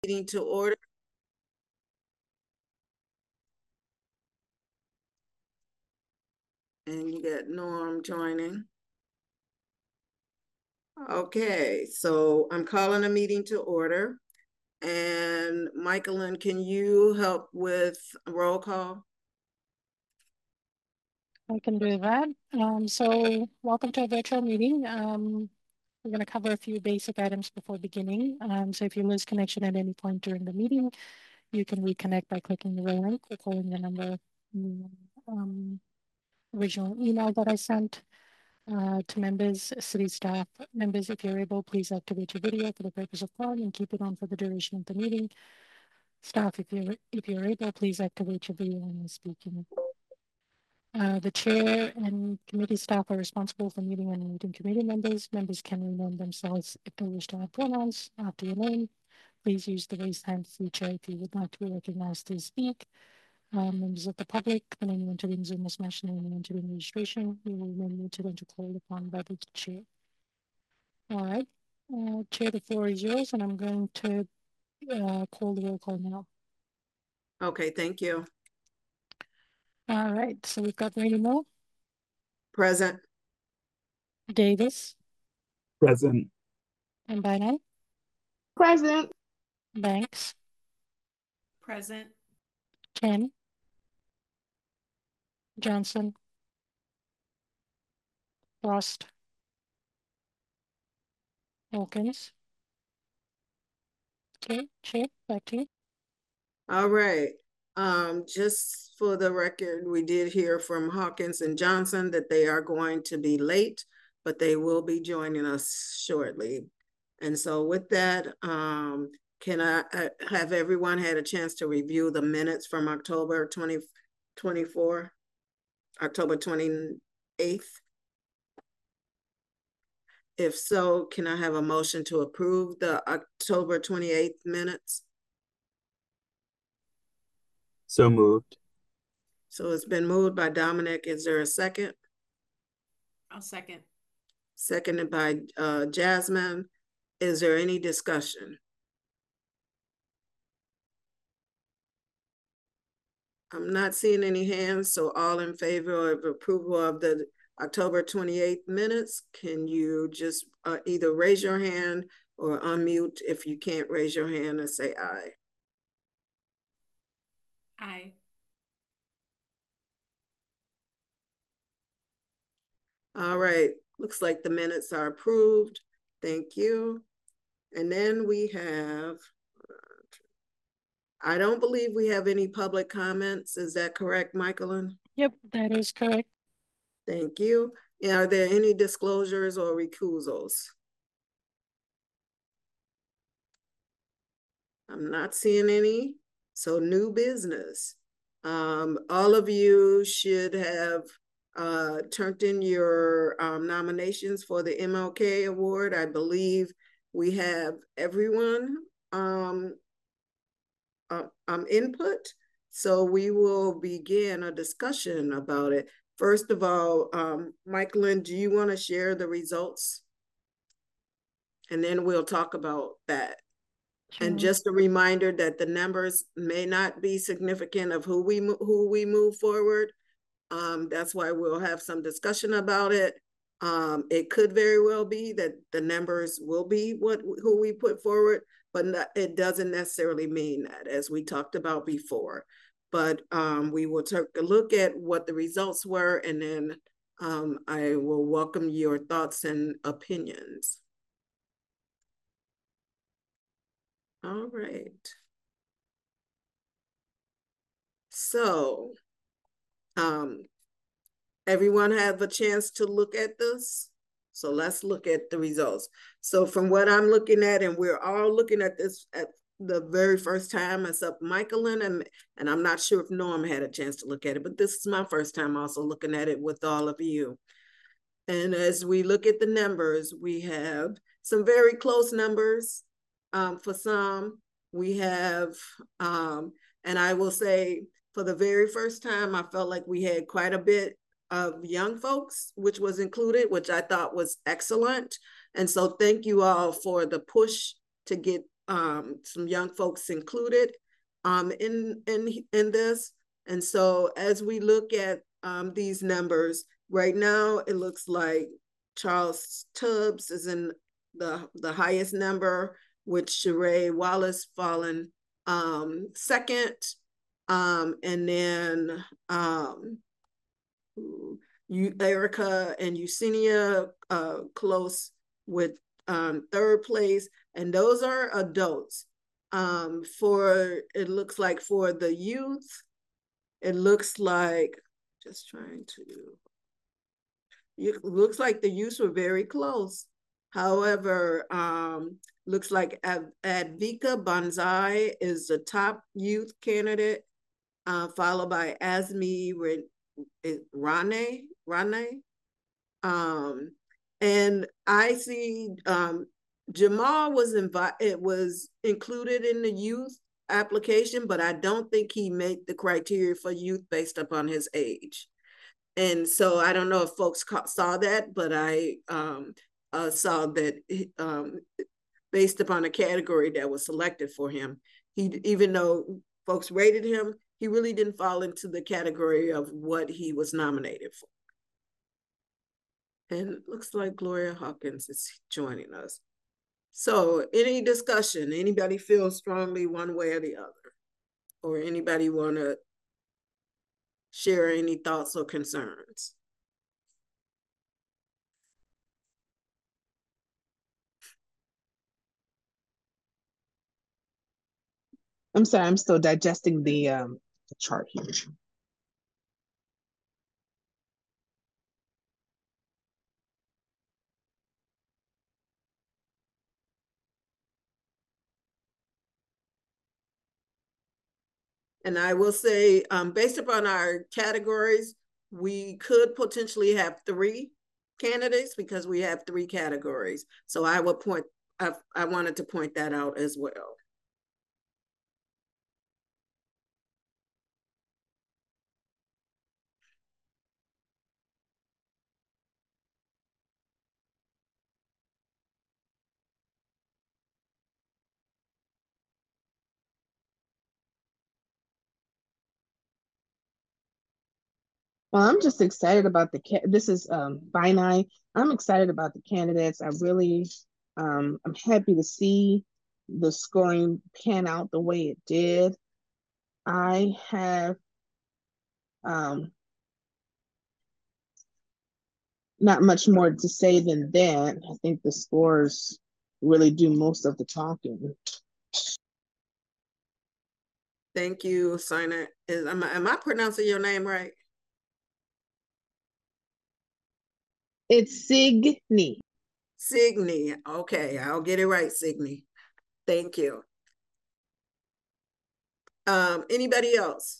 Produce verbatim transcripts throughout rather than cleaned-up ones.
meeting to order. And you got Norm joining. Okay, so I'm calling a meeting to order. And Michaelin, can you help with roll call? I can do that. Um, so welcome to a virtual meeting. Um, we're going to cover a few basic items before beginning. Um, so if you lose connection at any point during the meeting, you can reconnect by clicking the link or calling the number, um, original email that I sent uh, to members, city staff members. If you're able, please activate your video for the purpose of calling and keep it on for the duration of the meeting. Staff, if you're if you're able, please activate your video when you're speaking. Uh, the chair and committee staff are responsible for meeting and meeting committee members. Members can rename themselves if they wish to have pronouns after your name. Please use the raise hand feature if you would like to be recognized to speak. Um, members of the public, when anyone entering Zoom is mentioned and entering registration, you will remain muted until called upon by the chair. All right, uh, Chair, the floor is yours, and I'm going to uh, call the roll call now. Okay, thank you. All right, so we've got Rainy Moore. Present. Davis. Present. And Bynum. Present. Banks. Present. Ken. Johnson. Frost. Hawkins. Okay, Chair, back to you. All right. Um, just for the record, we did hear from Hawkins and Johnson that they are going to be late, but they will be joining us shortly. And so with that, um, can I, I have everyone had a chance to review the minutes from October twenty twenty-four, October twenty-eighth? If so, can I have a motion to approve the October twenty-eighth minutes? So moved. So it's been moved by Dominic. Is there a second? I'll second. Seconded by uh, Jasmine. Is there any discussion? I'm not seeing any hands, so all in favor of approval of the October twenty-eighth minutes, can you just uh, either raise your hand or unmute if you can't raise your hand and say aye? Aye. All right, looks like the minutes are approved. Thank you. And then we have, I don't believe we have any public comments. Is that correct, Michaelin? Yep, that is correct. Thank you. Are there any disclosures or recusals? I'm not seeing any. So new business. Um, all of you should have uh, turned in your um, nominations for the M L K Award. I believe we have everyone um, uh, um, input. So we will begin a discussion about it. First of all, um, Michaelin, do you want to share the results? And then we'll talk about that. Sure. And just a reminder that the numbers may not be significant of who we who we move forward. Um, that's why we'll have some discussion about it. Um, it could very well be that the numbers will be what who we put forward, but not, it doesn't necessarily mean that, as we talked about before. But um, we will take a look at what the results were, and then um, I will welcome your thoughts and opinions. All right. So, um, everyone have a chance to look at this? So let's look at the results. So from what I'm looking at, and we're all looking at this at the very first time, except Michaelin, and, and I'm not sure if Norm had a chance to look at it, but this is my first time also looking at it with all of you. And as we look at the numbers, we have some very close numbers um, for some. We have, um, and I will say for the very first time, I felt like we had quite a bit of young folks, which was included, which I thought was excellent. And so thank you all for the push to get um, some young folks included um, in, in, in this. And so as we look at um, these numbers, right now it looks like Charles Tubbs is in the, the highest number, with Sheree Wallace falling um, second. Um, and then um, you, Erica and Eugenia uh, close with um, third place. And those are adults. Um, for, it looks like for the youth, it looks like, just trying to, it looks like the youth were very close. However, um, looks like Ad Advika Banzai is the top youth candidate, uh, followed by Azmi Rane, Rane. Um, and I see um, Jamal was invited, it was included in the youth application, but I don't think he met the criteria for youth based upon his age. And so I don't know if folks saw that, but I um, uh, saw that um, based upon a category that was selected for him, he, even though folks rated him, he really didn't fall into the category of what he was nominated for. And it looks like Gloria Hawkins is joining us. So any discussion, anybody feel strongly one way or the other? Or anybody want to share any thoughts or concerns? I'm sorry, I'm still digesting the, um, the chart here. And I will say, um, based upon our categories, we could potentially have three candidates because we have three categories. So I will point, I, I wanted to point that out as well. Well, I'm just excited about the, this is um, Binai. I'm excited about the candidates. I really, um, I'm happy to see the scoring pan out the way it did. I have um, not much more to say than that. I think the scores really do most of the talking. Thank you, Sina. Is am I, am I pronouncing your name right? It's Signy. Signy. Okay, I'll get it right, Signy. Thank you. Um, anybody else?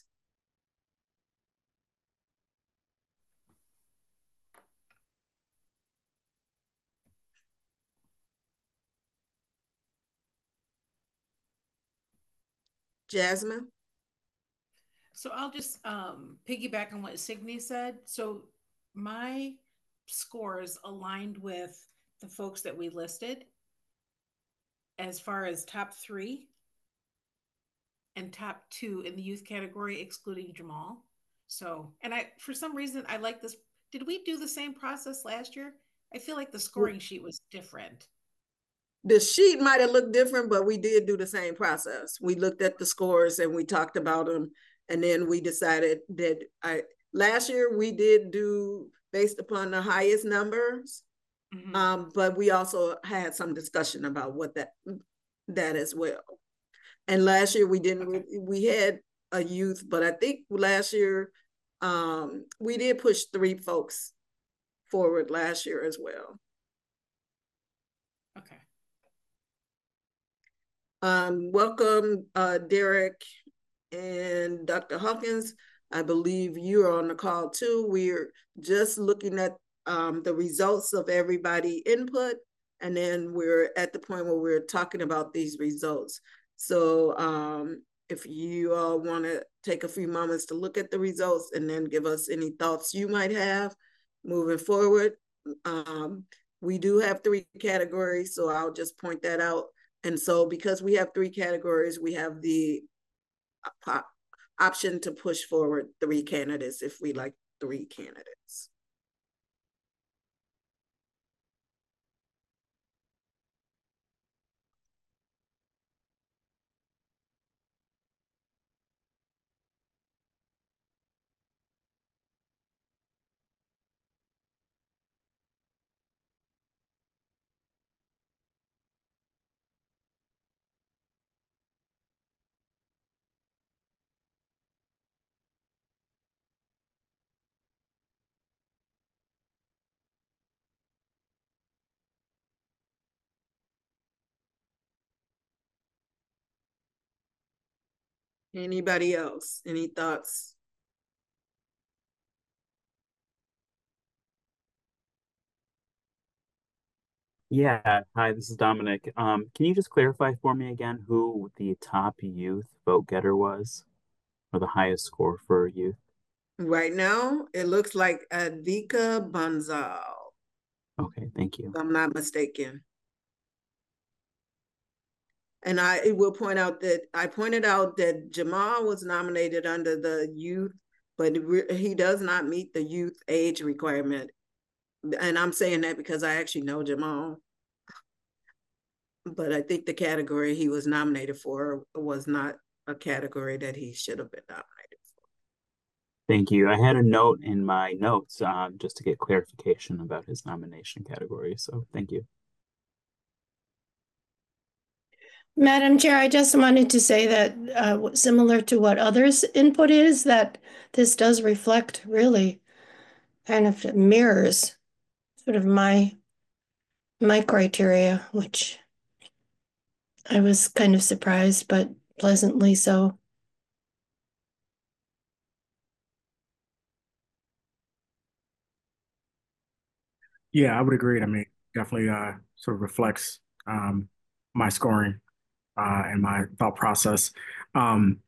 Jasmine? So I'll just um, piggyback on what Signy said. So my scores aligned with the folks that we listed as far as top three and top two in the youth category, excluding Jamal. So, and I, for some reason, I like this. Did we do the same process last year? I feel like the scoring sheet was different. The sheet might have looked different, but we did do the same process. We looked at the scores and we talked about them. And then we decided that I, last year we did do based upon the highest numbers. Mm-hmm. Um, but we also had some discussion about what that, that as well. And last year we didn't, okay. we had a youth, but I think last year um, we did push three folks forward last year as well. Okay. Um, welcome, uh, Derek and Doctor Hawkins. I believe you are on the call too. We're just looking at um, the results of everybody input, and then we're at the point where we're talking about these results. So um, if you all want to take a few moments to look at the results and then give us any thoughts you might have moving forward. Um, we do have three categories, so I'll just point that out. And so because we have three categories, we have the option to push forward three candidates if we like three candidates. Anybody else? Any thoughts? Yeah, hi, this is Dominic. Um, can you just clarify for me again who the top youth vote getter was, or the highest score for youth? Right now, it looks like Advika Bansal. Okay, thank you. If I'm not mistaken. And I will point out that I pointed out that Jamal was nominated under the youth, but he does not meet the youth age requirement. And I'm saying that because I actually know Jamal. But I think the category he was nominated for was not a category that he should have been nominated for. Thank you. I had a note in my notes um, just to get clarification about his nomination category. So thank you. Madam Chair, I just wanted to say that uh, similar to what others' input is, that this does reflect really kind of mirrors sort of my my criteria, which I was kind of surprised, but pleasantly so. Yeah, I would agree. I mean, definitely uh, sort of reflects um, my scoring uh, and my thought process. Um,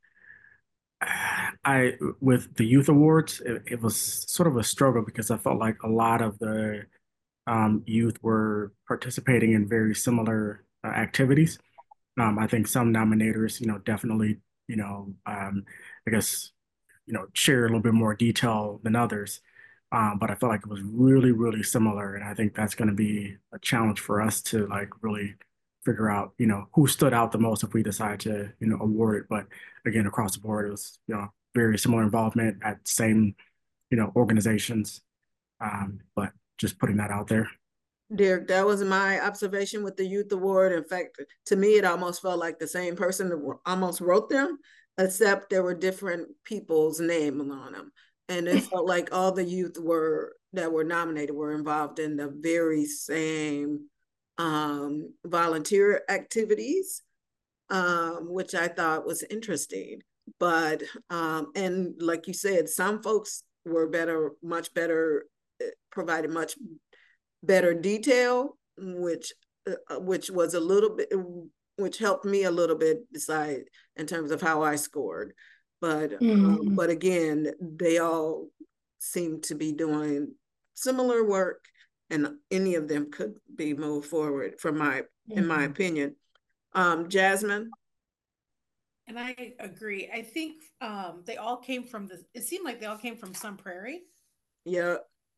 I with the youth awards, it, it was sort of a struggle because I felt like a lot of the um, youth were participating in very similar uh, activities. Um, I think some nominators, you know, definitely, you know, um, I guess, you know, share a little bit more detail than others. Um, but I felt like it was really, really similar. And I think that's going to be a challenge for us to like really figure out, you know, who stood out the most if we decide to, you know, award it. But again, across the board, it was, you know, very similar involvement at same, you know, organizations. Um, but just putting that out there. Derek, that was my observation with the youth award. In fact, to me, it almost felt like the same person that almost wrote them, except there were different people's names on them. And it felt like all the youth were that were nominated were involved in the very same um, volunteer activities, um, which I thought was interesting. But, um, and like you said, some folks were better, much better, provided much better detail, which uh, which was a little bit, which helped me a little bit decide in terms of how I scored. But mm-hmm. um, but again, they all seem to be doing similar work, and any of them could be moved forward. From my, mm-hmm. in my opinion, um, Jasmine. And I agree. I think um, they all came from the. It seemed like they all came from Sun Prairie. Yeah.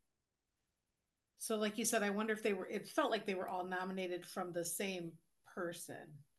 So like you said, I wonder if they were, it felt like they were all nominated from the same person.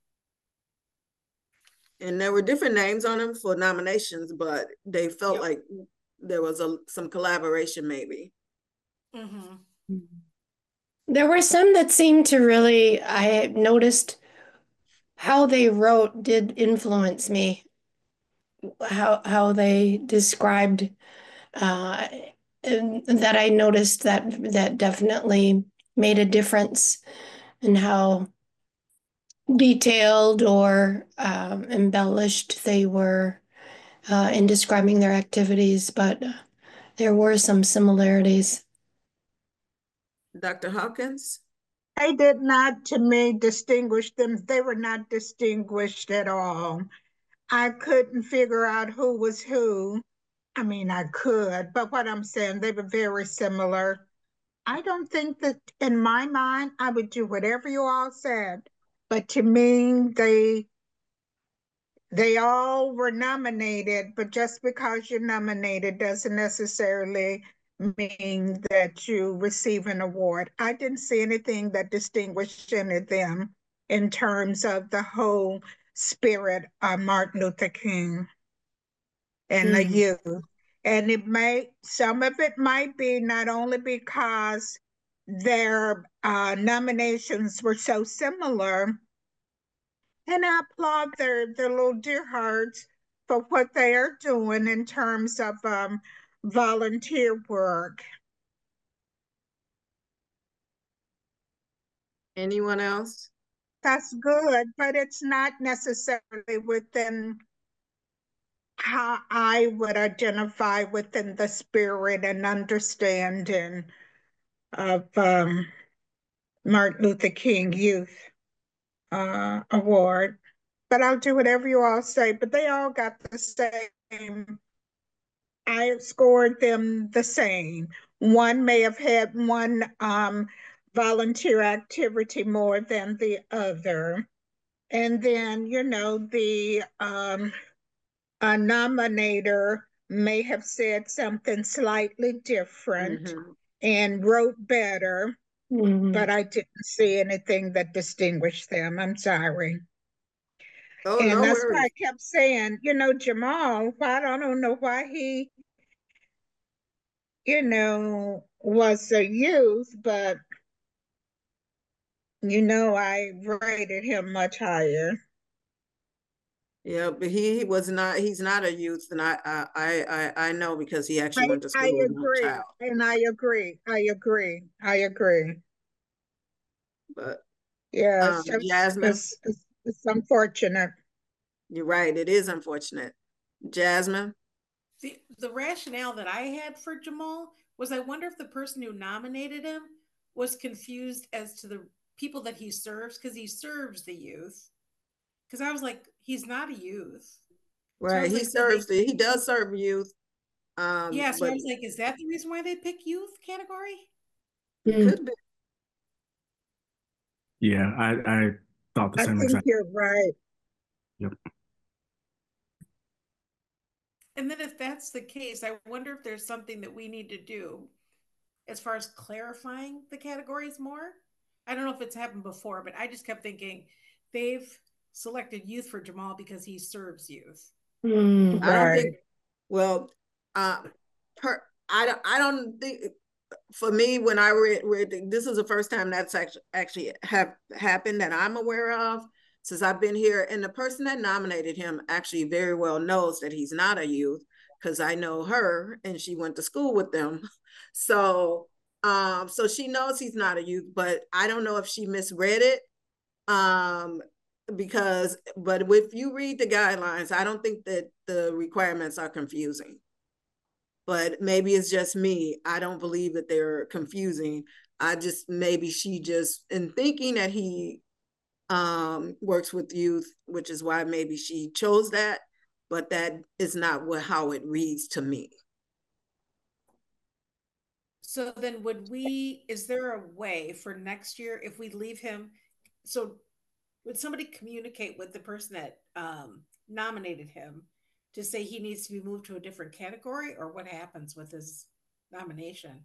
And there were different names on them for nominations, but they felt yep. like there was a some collaboration maybe. Mm-hmm. There were some that seemed to really, I noticed how they wrote did influence me. How, how they described uh, and that I noticed that that definitely made a difference in how detailed or um, embellished they were uh, in describing their activities, but there were some similarities. Doctor Hawkins? I did not, to me, distinguish them. They were not distinguished at all. I couldn't figure out who was who. I mean, I could, but what I'm saying, they were very similar. I don't think that, in my mind, I would do whatever you all said, but to me, they they all were nominated, but just because you're nominated doesn't necessarily mean that you receive an award. I didn't see anything that distinguished any of them in terms of the whole spirit of Martin Luther King and mm. the youth. And it may, some of it might be not only because their uh, nominations were so similar, and I applaud their, their little dear hearts for what they are doing in terms of um, volunteer work. Anyone else? That's good, but it's not necessarily within how I would identify within the spirit and understanding of um, Martin Luther King Youth uh, Award. But I'll do whatever you all say, but they all got the same. I scored them the same. One may have had one um, volunteer activity more than the other. And then, you know, the um, a nominator may have said something slightly different mm-hmm. and wrote better, mm-hmm. but I didn't see anything that distinguished them. I'm sorry. Oh, and no that's worries. Why I kept saying, you know, Jamal, I don't know why he, you know, was a youth, but, you know, I rated him much higher. Yeah, but he, he was not, he's not a youth, and I I I I know because he actually I, went to school. I agree, child. and I agree, I agree, I agree. But yeah, um, it's, Jasmine, it's, it's, it's unfortunate. You're right, it is unfortunate. Jasmine? The, the rationale that I had for Jamal was I wonder if the person who nominated him was confused as to the people that he serves, because he serves the youth. Because I was like, he's not a youth. Right, so he like, serves, they, the, he does serve youth. Um, yeah, so but I was like, is that the reason why they pick youth category? It mm. could be. Yeah, I, I thought the I same think exact. You're right. Yep. And then if that's the case, I wonder if there's something that we need to do as far as clarifying the categories more. I don't know if it's happened before, but I just kept thinking they've selected youth for Jamal because he serves youth. Mm, I don't think, well, um, per, I don't, I don't think, for me, when I read, read this is the first time that's actually, actually have happened that I'm aware of since I've been here. And the person that nominated him actually very well knows that he's not a youth, because I know her and she went to school with them. So, um, so she knows he's not a youth, but I don't know if she misread it. Um, because, but if you read the guidelines, I don't think that the requirements are confusing. But maybe it's just me. I don't believe that they're confusing. I just, maybe she just, in thinking that he um, works with youth, which is why maybe she chose that, but that is not what how it reads to me. So then would we, is there a way for next year, if we leave him, so would somebody communicate with the person that um, nominated him to say he needs to be moved to a different category, or what happens with his nomination?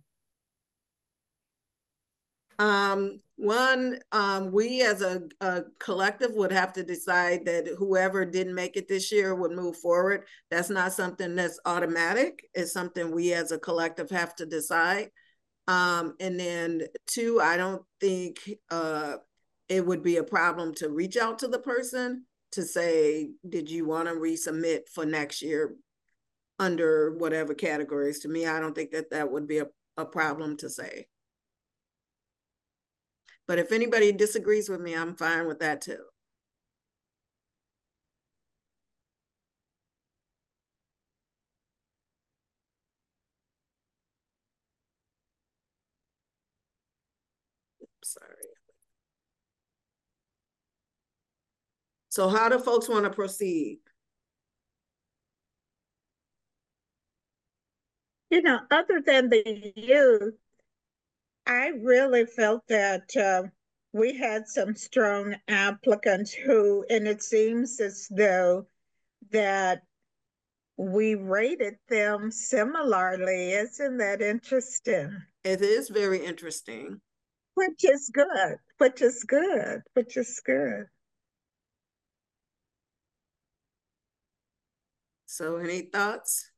Um, one, um, we as a, a collective would have to decide that whoever didn't make it this year would move forward. That's not something that's automatic. It's something we as a collective have to decide. Um, and then two, I don't think uh, it would be a problem to reach out to the person to say, did you want to resubmit for next year under whatever categories? To me, I don't think that that would be a, a problem to say. But if anybody disagrees with me, I'm fine with that too. Sorry. So how do folks want to proceed? You know, other than the youth, I really felt that uh, we had some strong applicants who, and it seems as though that we rated them similarly. Isn't that interesting? It is very interesting. Which is good, which is good, which is good. So any thoughts?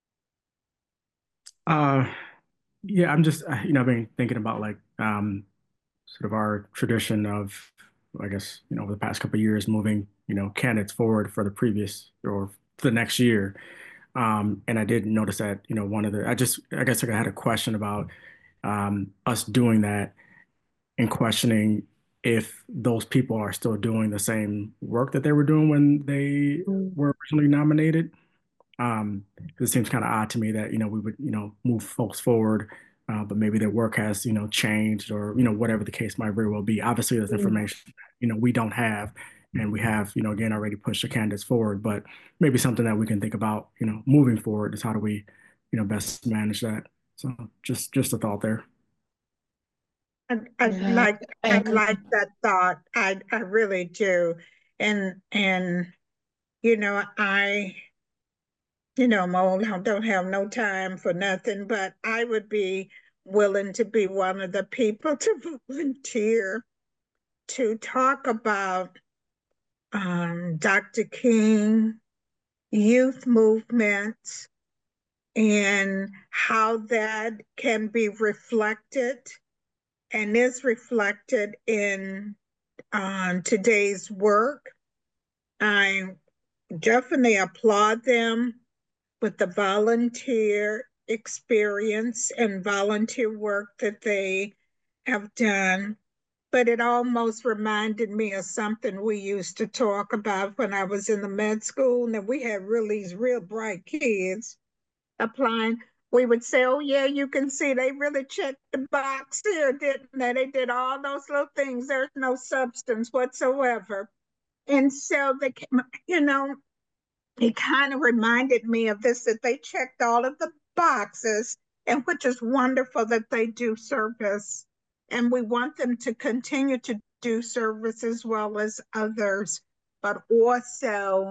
Uh, yeah, I'm just, uh, you know, I've been thinking about like um, sort of our tradition of, I guess, you know, over the past couple of years, moving, you know, candidates forward for the previous or the next year. Um, and I did notice that, you know, one of the, I just, I guess I had a question about um, us doing that and questioning if those people are still doing the same work that they were doing when they were originally nominated. Um, it seems kind of odd to me that, you know, we would, you know, move folks forward, uh, but maybe their work has, you know, changed or, you know, whatever the case might very well be. Obviously, there's information, that, you know, we don't have, and we have, you know, again, already pushed the candidates forward, but maybe something that we can think about, you know, moving forward is how do we, you know, best manage that. So just, just a thought there. I, I Yeah, like I I agree. like that thought. I I really do. And and you know, I you know, I'm old, I don't have no time for nothing, but I would be willing to be one of the people to volunteer to talk about um, Doctor King, youth movements, and how that can be reflected and is reflected in um, today's work. I definitely applaud them with the volunteer experience and volunteer work that they have done. But it almost reminded me of something we used to talk about when I was in the med school, and we had really these real bright kids applying. We would say, oh yeah, you can see they really checked the box here, didn't they? They did all those little things. There's no substance whatsoever. And so they, you know, it kind of reminded me of this, that they checked all of the boxes, and which is wonderful that they do service. And we want them to continue to do service as well as others, but also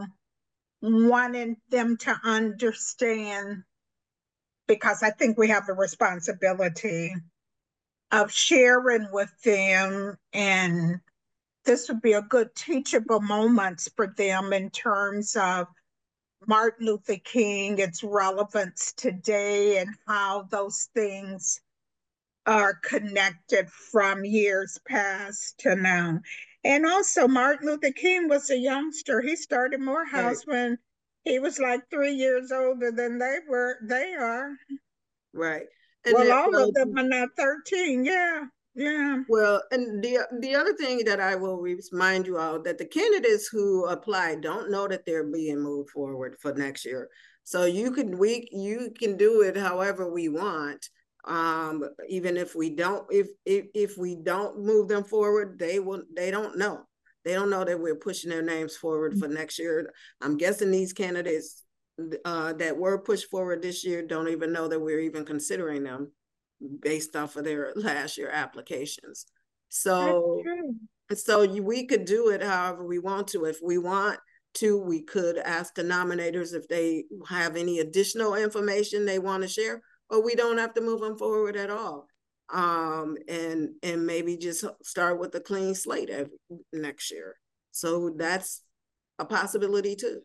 wanting them to understand, because I think we have the responsibility of sharing with them, and this would be a good teachable moments for them in terms of Martin Luther King, its relevance today, and how those things are connected from years past to now. And also, Martin Luther King was a youngster. He started Morehouse right. when he was like three years older than they were. They are. Right. And well, all well, of them are now thirteen. Yeah. Yeah. Well, and the the other thing that I will remind you all, that the candidates who apply don't know that they're being moved forward for next year. So you can we you can do it however we want. Um, even if we don't if if if we don't move them forward, they will they don't know. They don't know that we're pushing their names forward for next year. I'm guessing these candidates uh, that were pushed forward this year don't even know that we're even considering them based off of their last year applications. So, so we could do it however we want to. If we want to, we could ask the nominators if they have any additional information they want to share, or we don't have to move them forward at all. Um, and, and maybe just start with a clean slate every, next year. So that's a possibility too.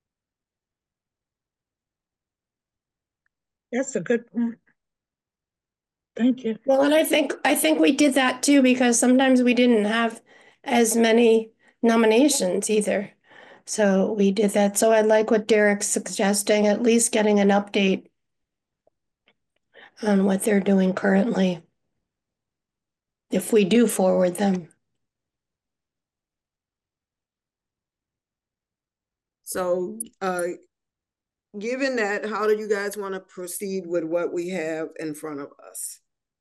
That's a good point. Thank you. Well, and I think I think we did that too, because sometimes we didn't have as many nominations either. So we did that. So I like what Derek's suggesting, at least getting an update on what they're doing currently, if we do forward them. So uh, given that, how do you guys want to proceed with what we have in front of us?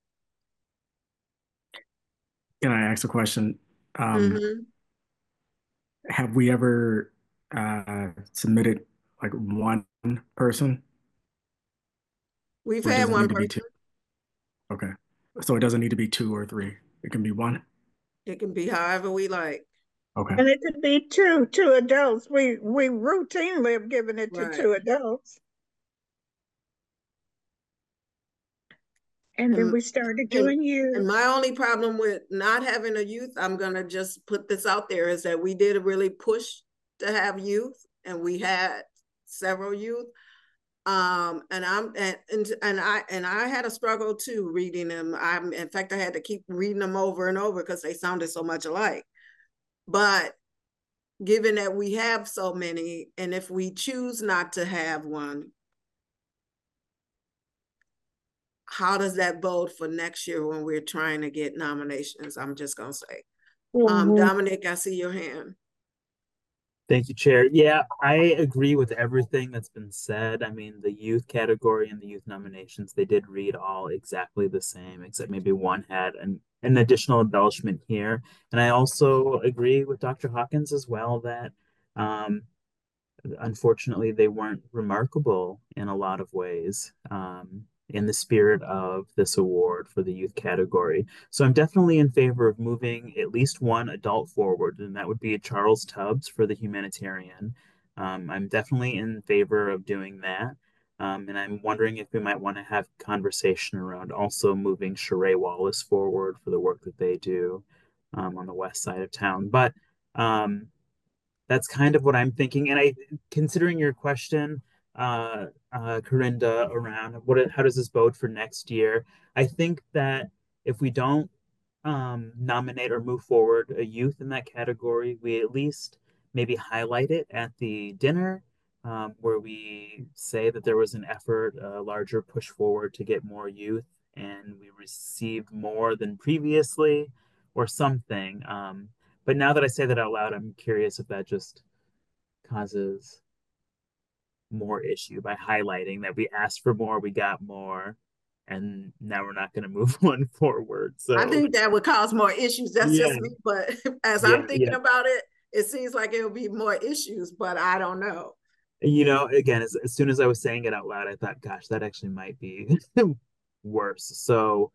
Can I ask a question? Um, mm-hmm. Have we ever uh, submitted like one person? We've had one person. Okay. So it doesn't need to be two or three. It can be one? It can be however we like. Okay. And it could be two, two adults. We we routinely have given it to Right. two adults. And then And- we started And, doing youth. and my only problem with not having a youth, I'm gonna just put this out there, is that we did really push to have youth, and we had several youth. Um, and I'm and, and and I and I had a struggle too reading them. I'm in fact I had to keep reading them over and over because they sounded so much alike. But given that we have so many, and if we choose not to have one, how does that bode for next year when we're trying to get nominations? I'm just gonna say. Um, Mhm. Dominic, I see your hand. Thank you, Chair. Yeah, I agree with everything that's been said. I mean, the youth category and the youth nominations, they did read all exactly the same, except maybe one had an, an additional embellishment here. And I also agree with Doctor Hawkins as well that um, unfortunately they weren't remarkable in a lot of ways. Um, in the spirit of this award for the youth category. So I'm definitely in favor of moving at least one adult forward, and that would be Charles Tubbs for the humanitarian. Um, I'm definitely in favor of doing that. Um, and I'm wondering if we might want to have conversation around also moving Sheree Wallace forward for the work that they do um, on the west side of town. But um, that's kind of what I'm thinking. And I, considering your question, uh, uh, Corinda, around what, how does this bode for next year? I think that if we don't um, nominate or move forward a youth in that category, we at least maybe highlight it at the dinner, um, where we say that there was an effort, a larger push forward to get more youth, and we received more than previously, or something. Um, but now that I say that out loud, I'm curious if that just causes more issue by highlighting that we asked for more, we got more, and now we're not going to move one forward. So I think that would cause more issues. That's yeah, just me. But as yeah, I'm thinking yeah. about it, it seems like it'll be more issues, but I don't know. You know, again, as, as soon as I was saying it out loud, I thought, gosh, that actually might be worse. So,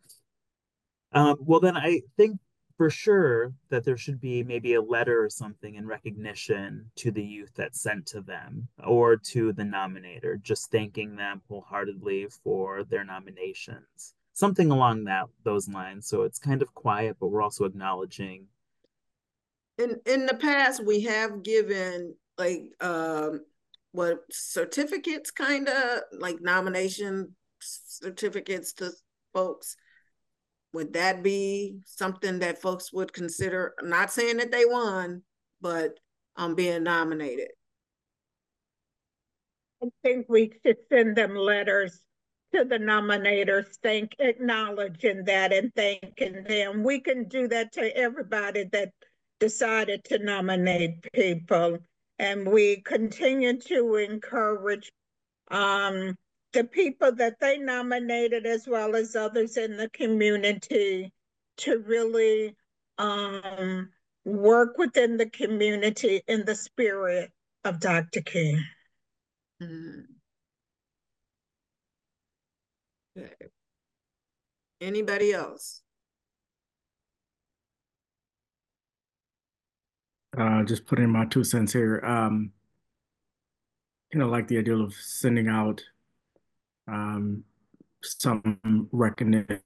um, well, then I think for sure that there should be maybe a letter or something in recognition to the youth that's sent to them or to the nominator, just thanking them wholeheartedly for their nominations, something along that those lines. So it's kind of quiet, but we're also acknowledging. In in the past, we have given like um what certificates, kind of like nomination certificates to folks. Would that be something that folks would consider? I'm not saying that they won, but um, being nominated. I think we should send them letters to the nominators, thank, acknowledging that and thanking them. We can do that to everybody that decided to nominate people. And we continue to encourage um, the people that they nominated, as well as others in the community, to really um, work within the community in the spirit of Doctor King. Mm-hmm. Okay. Anybody else? Uh, just putting my two cents here. Um, you know, like the idea of sending out um, some recognition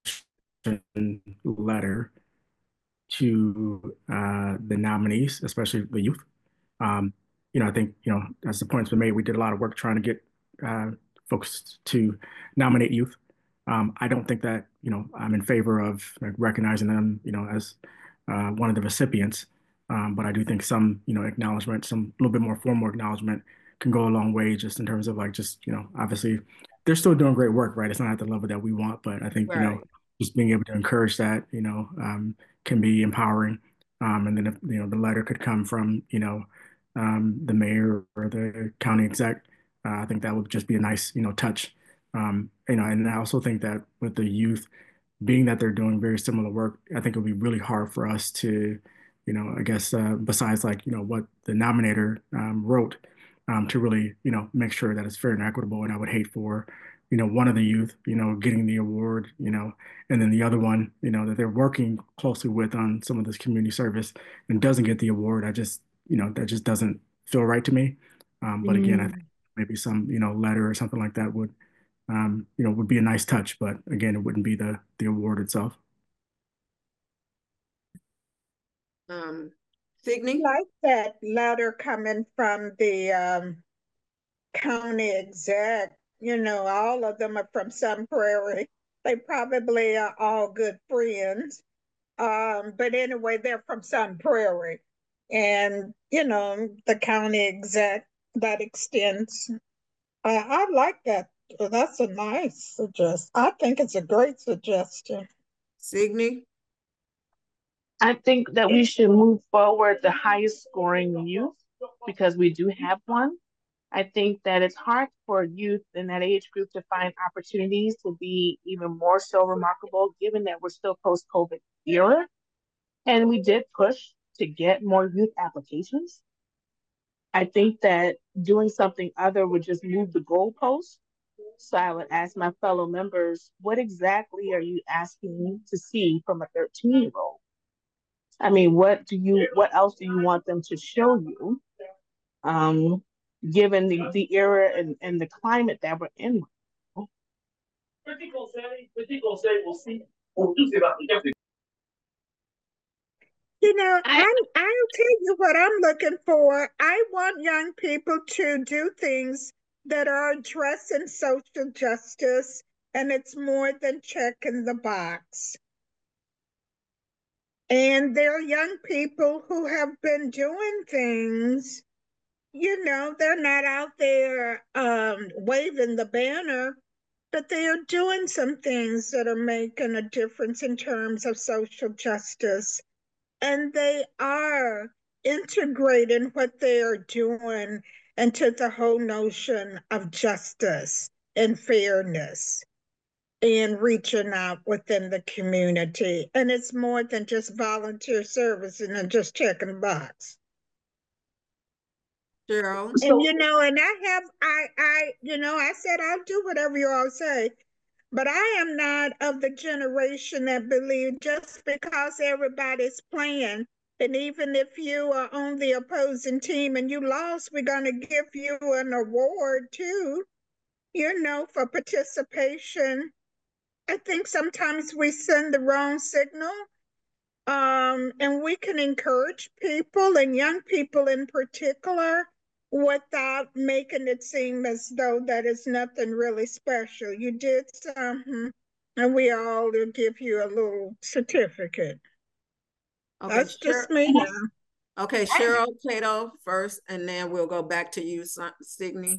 letter to uh, the nominees, especially the youth. Um, you know, I think, you know, as the point's been made, we did a lot of work trying to get uh, folks to nominate youth. Um, I don't think that, you know, I'm in favor of like, recognizing them, you know, as uh, one of the recipients. Um, but I do think some, you know, acknowledgement, some a little bit more formal acknowledgement can go a long way just in terms of like, just, you know, obviously they're still doing great work, right? It's not at the level that we want, but I think, Right. you know, just being able to encourage that, you know, um, can be empowering. Um, and then, if, you know, the letter could come from, you know, um, the mayor or the county exec. Uh, I think that would just be a nice, you know, touch. Um, you know, and I also think that with the youth, being that they're doing very similar work, I think it would be really hard for us to, you know, I guess uh, besides like, you know, what the nominator um, wrote, um, to really, you know, make sure that it's fair and equitable. And I would hate for you know, one of the youth, you know, getting the award, you know, and then the other one, you know, that they're working closely with on some of this community service and doesn't get the award. I just, you know, that just doesn't feel right to me. Um, but again, I think maybe some, you know, letter or something like that would, um, you know, would be a nice touch. But again, it wouldn't be the the award itself. Um, Signe? Like that letter coming from the um, county exec, you know, all of them are from Sun Prairie. They probably are all good friends. Um, but anyway, they're from Sun Prairie. And, you know, the county exec, that extends. I, I like that. That's a nice suggestion. I think it's a great suggestion. Signe? I think that we should move forward the highest scoring youth because we do have one. I think that it's hard for youth in that age group to find opportunities to be even more so remarkable, given that we're still post-COVID era. And we did push to get more youth applications. I think that doing something other would just move the goalpost. So I would ask my fellow members, what exactly are you asking me to see from a thirteen-year-old? I mean, what do you, what else do you want them to show you? Um, given the, the era and, and the climate that we're in. You know, I'm, I'll tell you what I'm looking for. I want young people to do things that are addressing social justice, and it's more than checking the box. And there are young people who have been doing things, you know, they're not out there um, waving the banner, but they are doing some things that are making a difference in terms of social justice. And they are integrating what they are doing into the whole notion of justice and fairness and reaching out within the community. And it's more than just volunteer service and just checking a box. Cheryl? And you know, and I have, I, I, you know, I said I'll do whatever you all say, but I am not of the generation that believe just because everybody's playing, and even if you are on the opposing team and you lost, we're going to give you an award too, you know, for participation. I think sometimes we send the wrong signal. Um, and we can encourage people and young people in particular without making it seem as though that is nothing really special. You did something, and we all will give you a little certificate. Okay, That's just Cheryl, me now. okay, Cheryl Cato first, and then we'll go back to you, Signe.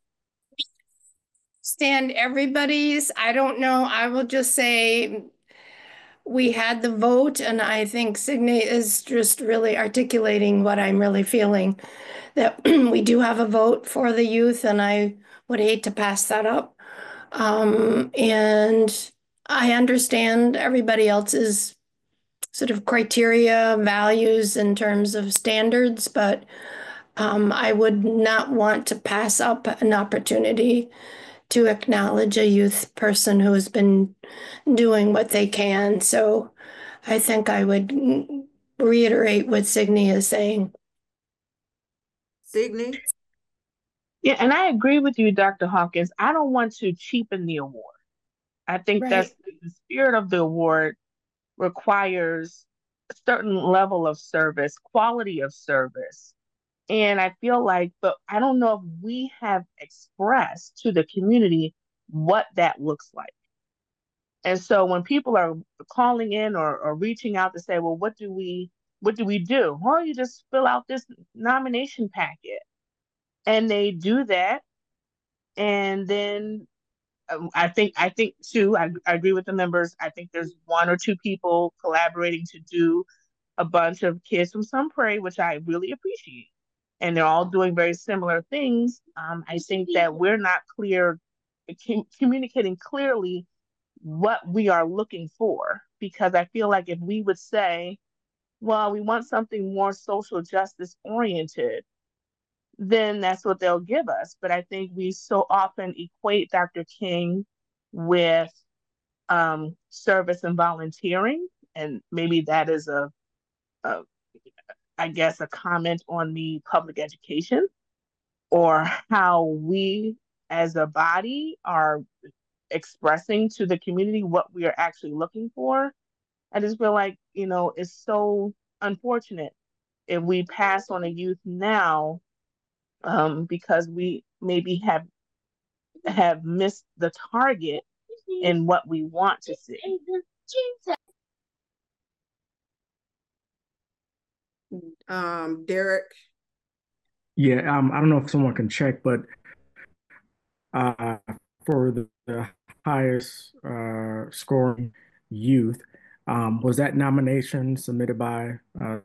Stand everybody's, I don't know, I will just say we had the vote, and I think Signe is just really articulating what I'm really feeling, that we do have a vote for the youth, and I would hate to pass that up. Um, and I understand everybody else's sort of criteria, values in terms of standards, but um, I would not want to pass up an opportunity to acknowledge a youth person who has been doing what they can. So I think I would reiterate what Signe is saying. Signe? Yeah, and I agree with you, Doctor Hawkins. I don't want to cheapen the award. I think Right. that's the spirit of the award requires a certain level of service, quality of service. And I feel like, but I don't know if we have expressed to the community what that looks like. And so when people are calling in or, or reaching out to say, well, what do we what do we do? Well, you just fill out this nomination packet. And they do that. And then um, I think I think too, I, I agree with the members. I think there's one or two people collaborating to do a bunch of kids from Sun Prairie, which I really appreciate. And they're all doing very similar things. Um, I think that we're not clear, com- communicating clearly what we are looking for, because I feel like if we would say, well, we want something more social justice oriented, then that's what they'll give us. But I think we so often equate Doctor King with um, service and volunteering, and maybe that is a, a, I guess, a comment on the public education or how we as a body are expressing to the community what we are actually looking for. I just feel like, you know, it's so unfortunate if we pass on a youth now um, because we maybe have have missed the target in what we want to see. Um, Derek. Yeah, um, I don't know if someone can check, but uh, for the, the highest uh, scoring youth, um, was that nomination submitted by? Uh,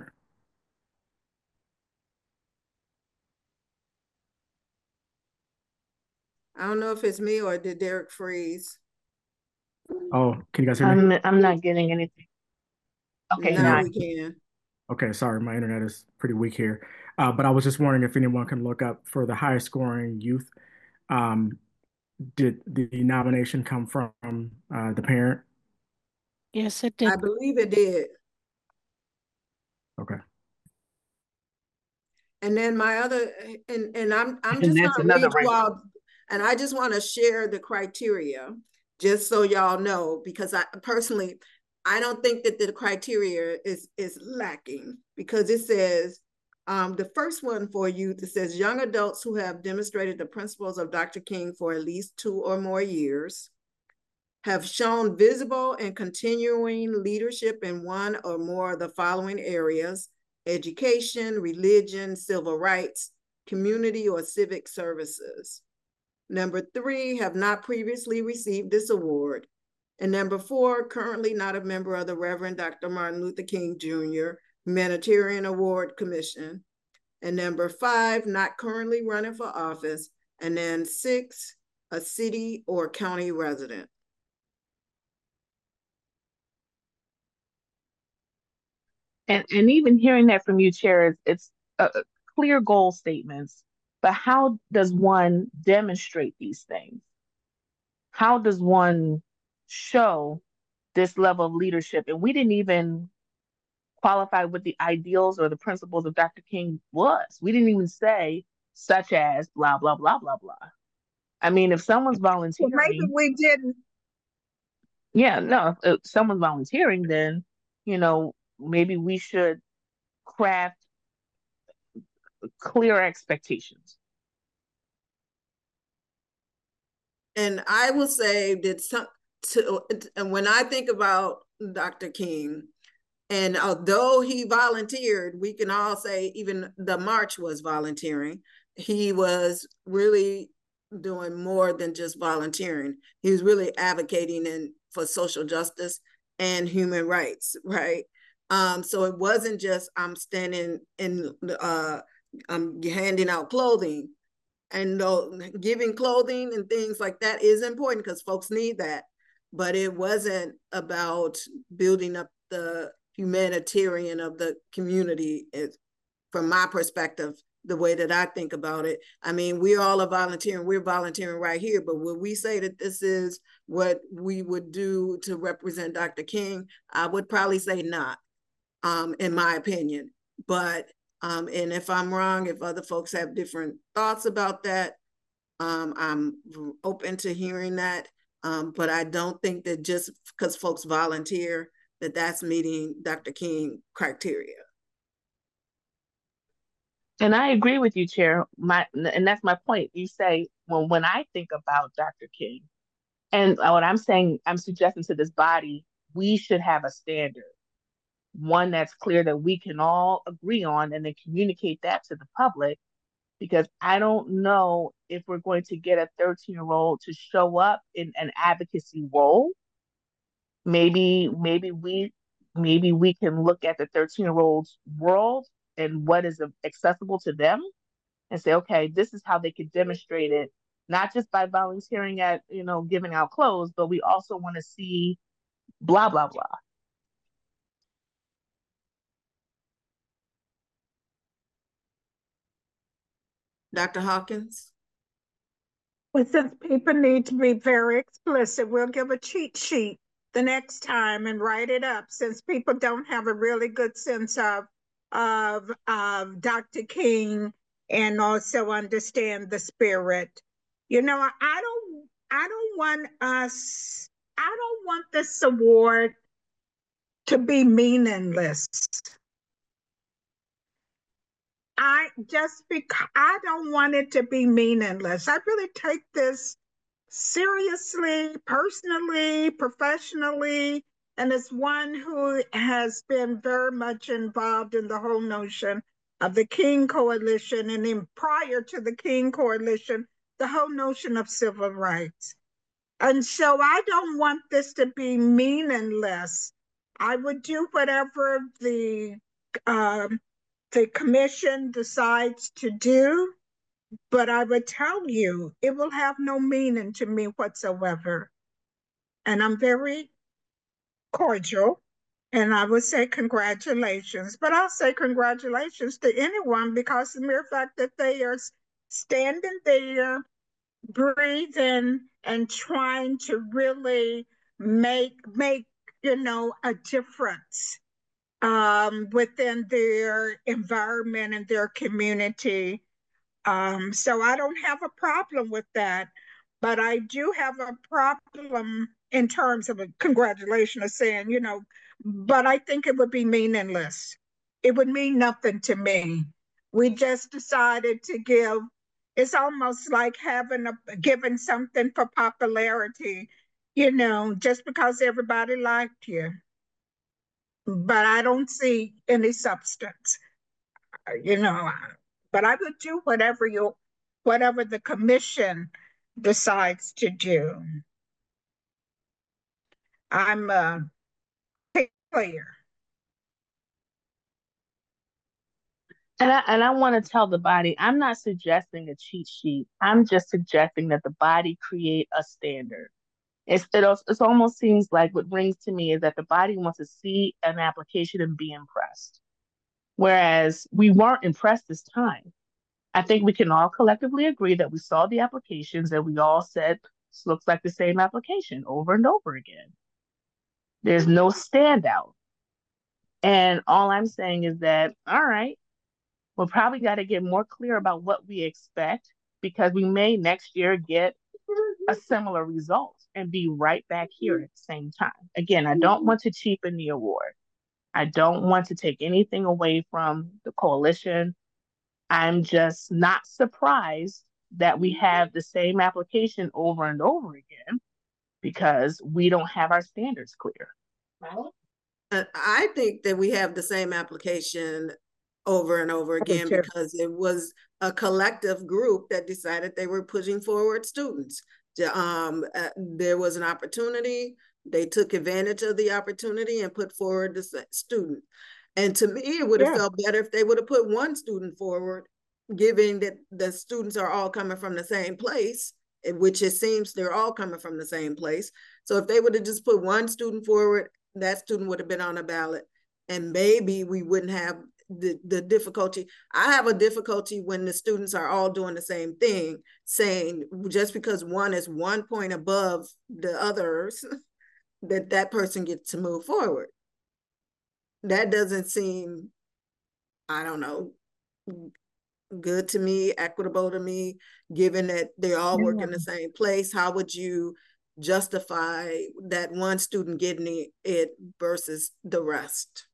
I don't know if it's me or did Derek freeze. oh, can you guys hear me? I'm, I'm not getting anything. Okay, now, now we can. Okay, sorry, my internet is pretty weak here. Uh, but I was just wondering if anyone can look up for the highest scoring youth. Um, did the nomination come from uh, the parent? Yes, it did. I believe it did. Okay. And then my other, and, and I'm I'm And just that's gonna read another you rank. all, and I just want to share the criteria, just so y'all know, because I personally, I don't think that the criteria is is lacking, because it says, um, the first one for youth, it says young adults who have demonstrated the principles of Doctor King for at least two or more years, have shown visible and continuing leadership in one or more of the following areas: education, religion, civil rights, community or civic services. Number three, have not previously received this award. And number four, currently not a member of the Reverend Doctor Martin Luther King Junior Humanitarian Award Commission. And number five, not currently running for office. And then six, a city or county resident. And, and even hearing that from you, Chair, it's, it's uh, clear goal statements, but how does one demonstrate these things? How does one show this level of leadership? And we didn't even qualify what the ideals or the principles of Doctor King was. We didn't even say such as blah, blah, blah, blah, blah. I mean, if someone's volunteering. Well, maybe we didn't. Yeah, no, if someone's volunteering, then, you know, maybe we should craft clear expectations. And I will say that some, to, and when I think about Doctor King, and although he volunteered, we can all say even the march was volunteering. He was really doing more than just volunteering. He was really advocating in, for social justice and human rights, right? Um, so it wasn't just I'm standing in, uh, I'm handing out clothing. And uh, giving clothing and things like that is important because folks need that. But it wasn't about building up the humanitarian of the community, it, from my perspective, the way that I think about it. I mean, we all are volunteering. We're volunteering right here. But would we say that this is what we would do to represent Doctor King? I would probably say not, um, in my opinion. But Um, and if I'm wrong, if other folks have different thoughts about that, um, I'm open to hearing that. Um, but I don't think that just because folks volunteer, that that's meeting Doctor King criteria. And I agree with you, Chair. My, and that's my point. You say, well, when I think about Doctor King, and what I'm saying, I'm suggesting to this body, we should have a standard. One that's clear that we can all agree on, and then communicate that to the public, because I don't know if we're going to get a thirteen year old to show up in an advocacy role. Maybe, maybe we, maybe we can look at the thirteen year old's world and what is accessible to them and say, okay, this is how they could demonstrate it, not just by volunteering at, you know, giving out clothes, but we also want to see blah, blah, blah. Doctor Hawkins? Well, since people need to be very explicit, we'll give a cheat sheet the next time and write it up, since people don't have a really good sense of of, of Doctor King and also understand the spirit. You know, I don't I don't want us, I don't want this award to be meaningless. I just because I don't want it to be meaningless. I really take this seriously, personally, professionally, and as one who has been very much involved in the whole notion of the King Coalition, and then prior to the King Coalition, the whole notion of civil rights. And so I don't want this to be meaningless. I would do whatever the um, the commission decides to do, but I would tell you, it will have no meaning to me whatsoever. And I'm very cordial, and I would say congratulations, but I'll say congratulations to anyone, because the mere fact that they are standing there, breathing, and trying to really make, make you know, a difference um, within their environment and their community. Um, so I don't have a problem with that, but I do have a problem in terms of a congratulation of saying, you know, but I think it would be meaningless. It would mean nothing to me. We just decided to give, it's almost like having a, giving something for popularity, you know, just because everybody liked you. But I don't see any substance, you know, but I would do whatever you, whatever the commission decides to do. I'm uh, clear. And I and I want to tell the body, I'm not suggesting a cheat sheet. I'm just suggesting that the body create a standard. It's, it, it almost seems like what rings to me is that the body wants to see an application and be impressed. Whereas we weren't impressed this time. I think we can all collectively agree that we saw the applications and we all said, this looks like the same application over and over again. There's no standout. And all I'm saying is that, all right, we'll probably got to get more clear about what we expect, because we may next year get a similar result and be right back here at the same time. Again, I don't want to cheapen the award. I don't want to take anything away from the coalition. I'm just not surprised that we have the same application over and over again, because we don't have our standards clear. Uh, I think that we have the same application over and over again, because it was a collective group that decided they were pushing forward students. Um, uh, there was an opportunity. They took advantage of the opportunity and put forward the student. And to me, it would have yeah. felt better if they would have put one student forward, given that the students are all coming from the same place, which it seems they're all coming from the same place. So if they would have just put one student forward, that student would have been on a ballot, and maybe we wouldn't have the, the difficulty. I have a difficulty when the students are all doing the same thing, saying just because one is one point above the others, that that person gets to move forward. That doesn't seem, I don't know, good to me, equitable to me, given that they all work yeah. in the same place. How would you justify that one student getting it versus the rest?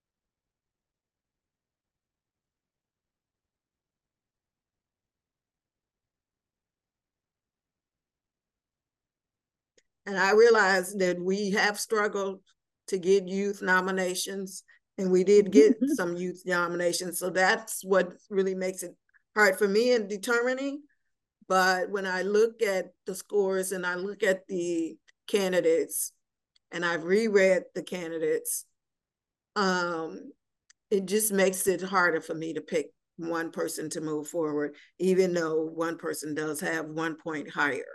And I realize that we have struggled to get youth nominations, and we did get some youth nominations. So that's what really makes it hard for me in determining. But when I look at the scores and I look at the candidates, and I've reread the candidates, um, it just makes it harder for me to pick one person to move forward, even though one person does have one point higher.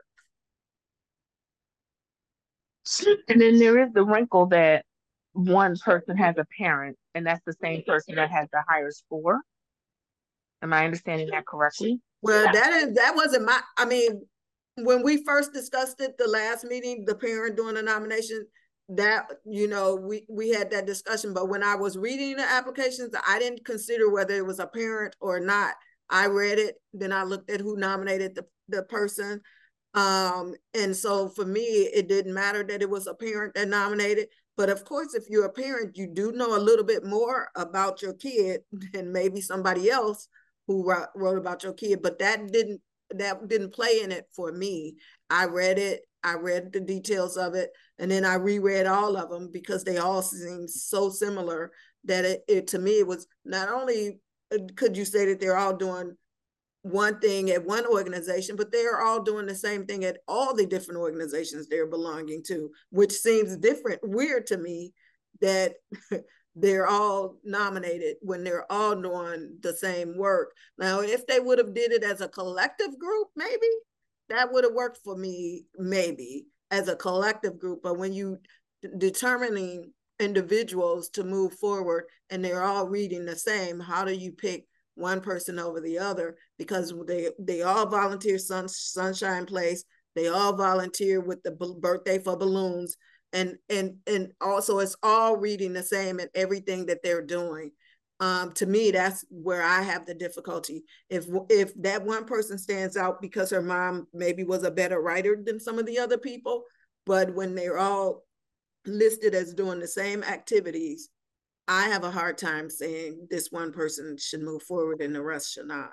And then there is the wrinkle that one person has a parent, and that's the same person that has the higher score. Am I understanding that correctly? Well, Yeah. that is that wasn't my. I mean, when we first discussed it, the last meeting, the parent doing the nomination, that you know, we we had that discussion. But when I was reading the applications, I didn't consider whether it was a parent or not. I read it, then I looked at who nominated the the person, um, and so for me, it didn't matter that it was a parent that nominated. But of course, if you're a parent, you do know a little bit more about your kid than maybe somebody else who wrote, wrote about your kid, but that didn't that didn't play in it for me. I read it, I read the details of it, and then I reread all of them because they all seem so similar that it, it to me it was not only could you say that they're all doing one thing at one organization, but they're all doing the same thing at all the different organizations they're belonging to, which seems different, weird to me that they're all nominated when they're all doing the same work. Now, if they would have did it as a collective group, maybe that would have worked for me, maybe as a collective group. But when you determining individuals to move forward and they're all reading the same, how do you pick one person over the other? Because they they all volunteer sun, Sunshine Place. They all volunteer with the birthday for balloons. And and and also it's all reading the same in everything that they're doing. Um, to me, that's where I have the difficulty. If if that one person stands out because her mom maybe was a better writer than some of the other people, but when they're all listed as doing the same activities, I have a hard time saying this one person should move forward and the rest should not.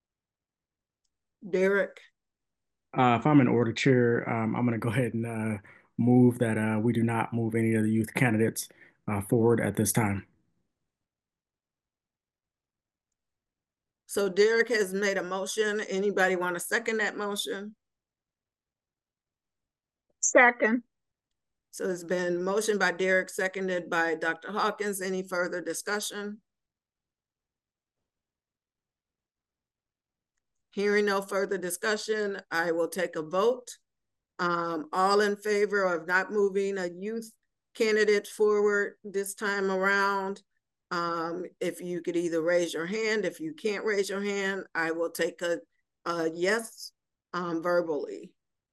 Derek? Uh, if I'm in order, Chair, um, I'm going to go ahead and uh, move that uh, we do not move any of the youth candidates uh, forward at this time. So Derek has made a motion. Anybody want to second that motion? Second. So it's been motioned by Derek, seconded by Doctor Hawkins. Any further discussion? Hearing no further discussion, I will take a vote. Um, all in favor of not moving a youth candidate forward this time around, um, if you could either raise your hand. If you can't raise your hand, I will take a, a yes um, verbally.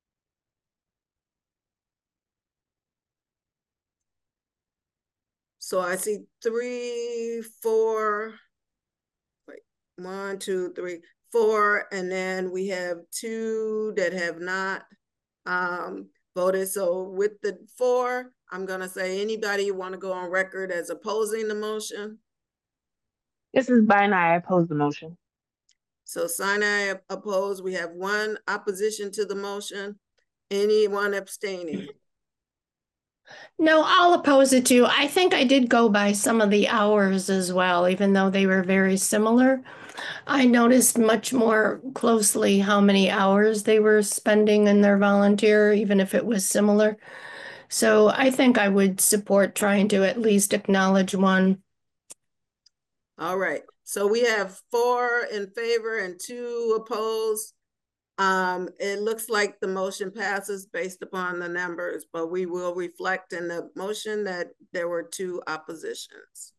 So I see three, four, wait, one, two, three, four, and then we have two that have not um, voted. So with the four, I'm gonna say, anybody want to go on record as opposing the motion? This is Bynai. I oppose the motion. So Sinai opposed. We have one opposition to the motion. Anyone abstaining? No, I'll oppose it too. I think I did go by some of the hours as well, even though they were very similar. I noticed much more closely how many hours they were spending in their volunteer, even if it was similar. So I think I would support trying to at least acknowledge one. All right. So we have four in favor and two opposed. Um, it looks like the motion passes based upon the numbers, but we will reflect in the motion that there were two oppositions.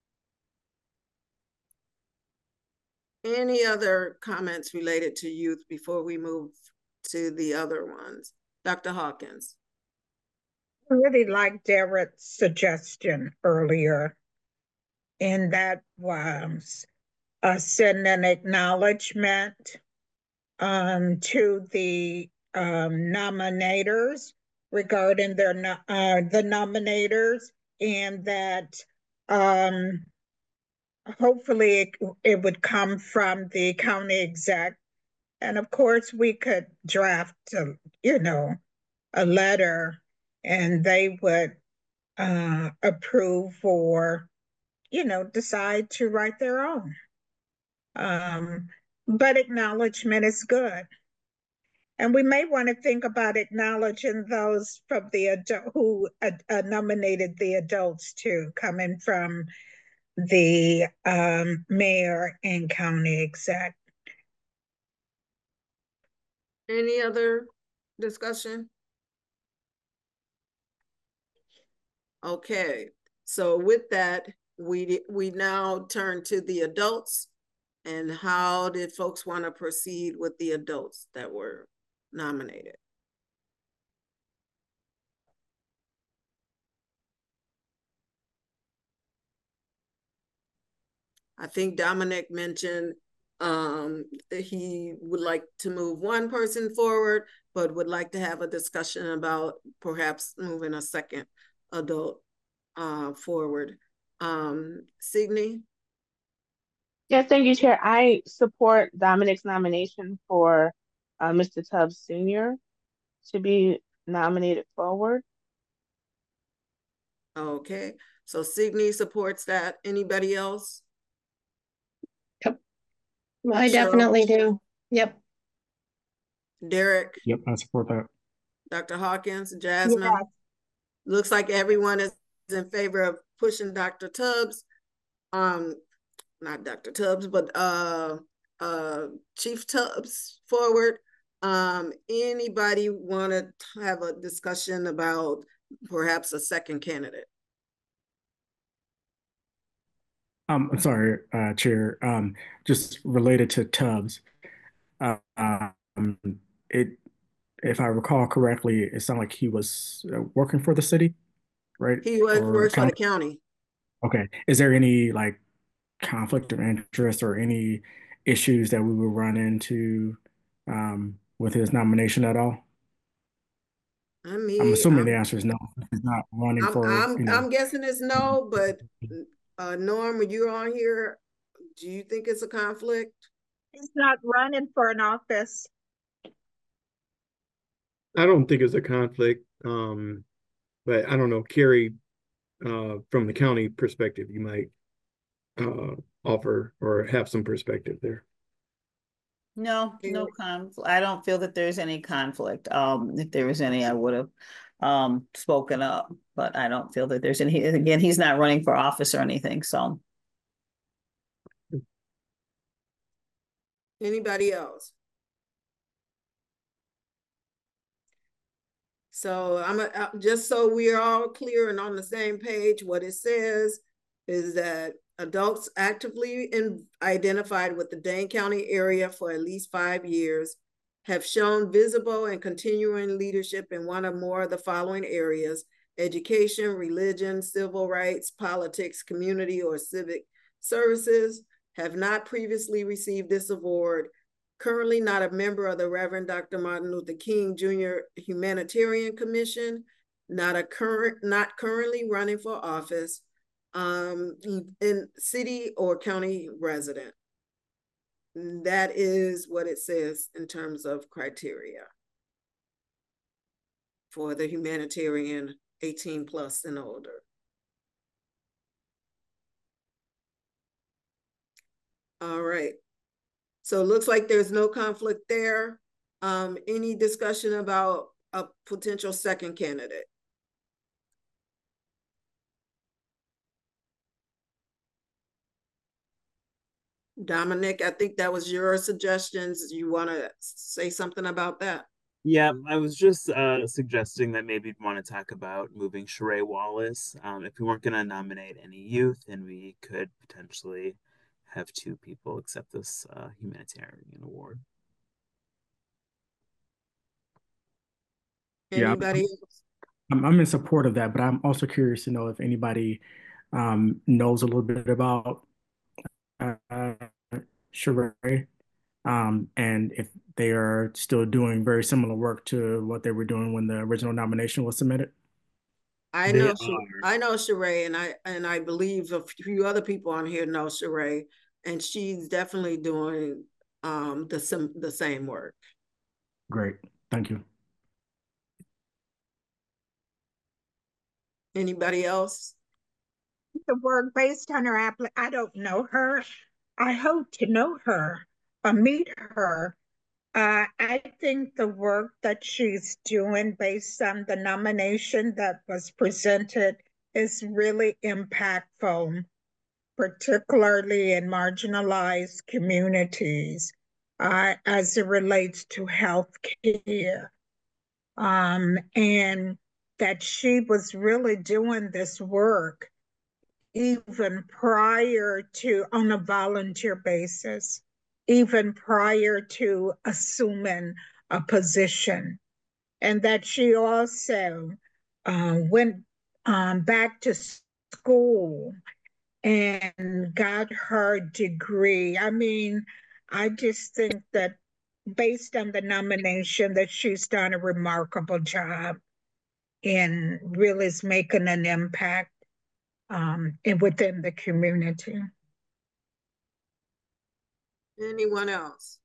Any other comments related to youth before we move to the other ones? Doctor Hawkins. I really liked Derek's suggestion earlier, and that was uh, send an acknowledgement um, to the um, nominators regarding their no uh, the nominators, and that um, hopefully it, it would come from the county exec. And of course, we could draft, a, you know, a letter, and they would uh, approve or, you know, decide to write their own. Um, but acknowledgement is good. And we may want to think about acknowledging those from the adult who uh, uh, nominated the adults too, coming from the um, mayor and county exec. Any other discussion? Okay, so with that, we we now turn to the adults. And how did folks want to proceed with the adults that were nominated? I think Dominic mentioned um, that he would like to move one person forward, but would like to have a discussion about perhaps moving a second adult uh, forward. Um, Signe? Yes, thank you, Chair. I support Dominic's nomination for uh, Mister Tubbs Senior to be nominated forward. Okay, so Signe supports that. Anybody else? Yep. I Cheryl? definitely do. Yep. Derek? Yep, I support that. Doctor Hawkins, Jasmine? Yes. Looks like everyone is in favor of pushing Doctor Tubbs. Um, not Doctor Tubbs, but uh, uh, Chief Tubbs forward. Um, anybody want to have a discussion about perhaps a second candidate? Um, I'm sorry, uh, Chair. Um, just related to Tubbs. Uh, um, it, if I recall correctly, it sounded like he was uh, working for the city, right? He was, Or works for the county? county. Okay. Is there any like conflict of interest or any issues that we will run into um, with his nomination at all? I mean, I'm assuming I'm, the answer is no. He's not running I'm, for, I'm, you know. I'm guessing it's no, but uh, Norm, you're on here. Do you think it's a conflict? He's not running for an office. I don't think it's a conflict, um, but I don't know, Carrie, uh, from the county perspective, you might uh, offer or have some perspective there. No, no conflict. I don't feel that there's any conflict. Um, if there was any, I would have um spoken up, but I don't feel that there's any. Again, he's not running for office or anything, so. Anybody else? So I'm a, uh, just so we're all clear and on the same page, what it says is that adults actively in, identified with the Dane County area for at least five years have shown visible and continuing leadership in one or more of the following areas: education, religion, civil rights, politics, community or civic services, have not previously received this award, currently not a member of the Reverend Doctor Martin Luther King Junior Humanitarian Commission, not a current, not currently running for office, um, in city or county resident. That is what it says in terms of criteria for the humanitarian eighteen plus and older. All right. So it looks like there's no conflict there. Um, any discussion about a potential second candidate? Dominic, I think that was your suggestions. You want to say something about that? Yeah, I was just uh, suggesting that maybe we'd want to talk about moving Sheree Wallace. Um, if we weren't going to nominate any youth, then we could potentially have two people accept this uh, humanitarian award. Anybody yeah, else? I'm, I'm in support of that, but I'm also curious to know if anybody um, knows a little bit about uh, Sheree, um, and if they are still doing very similar work to what they were doing when the original nomination was submitted. I They know, are. I know Sheree, and I and I believe a few other people on here know Sheree, and she's definitely doing um, the sim the same work. Great, thank you. Anybody else? The work based on her app, I don't know her. I hope to know her or meet her. Uh, I think the work that she's doing based on the nomination that was presented is really impactful, particularly in marginalized communities, uh, as it relates to health care. Um, and that she was really doing this work even prior to, on a volunteer basis, even prior to assuming a position. And that she also uh, went um, back to school and got her degree. I mean, I just think that based on the nomination, that she's done a remarkable job in really is making an impact um, in, within the community. Anyone else?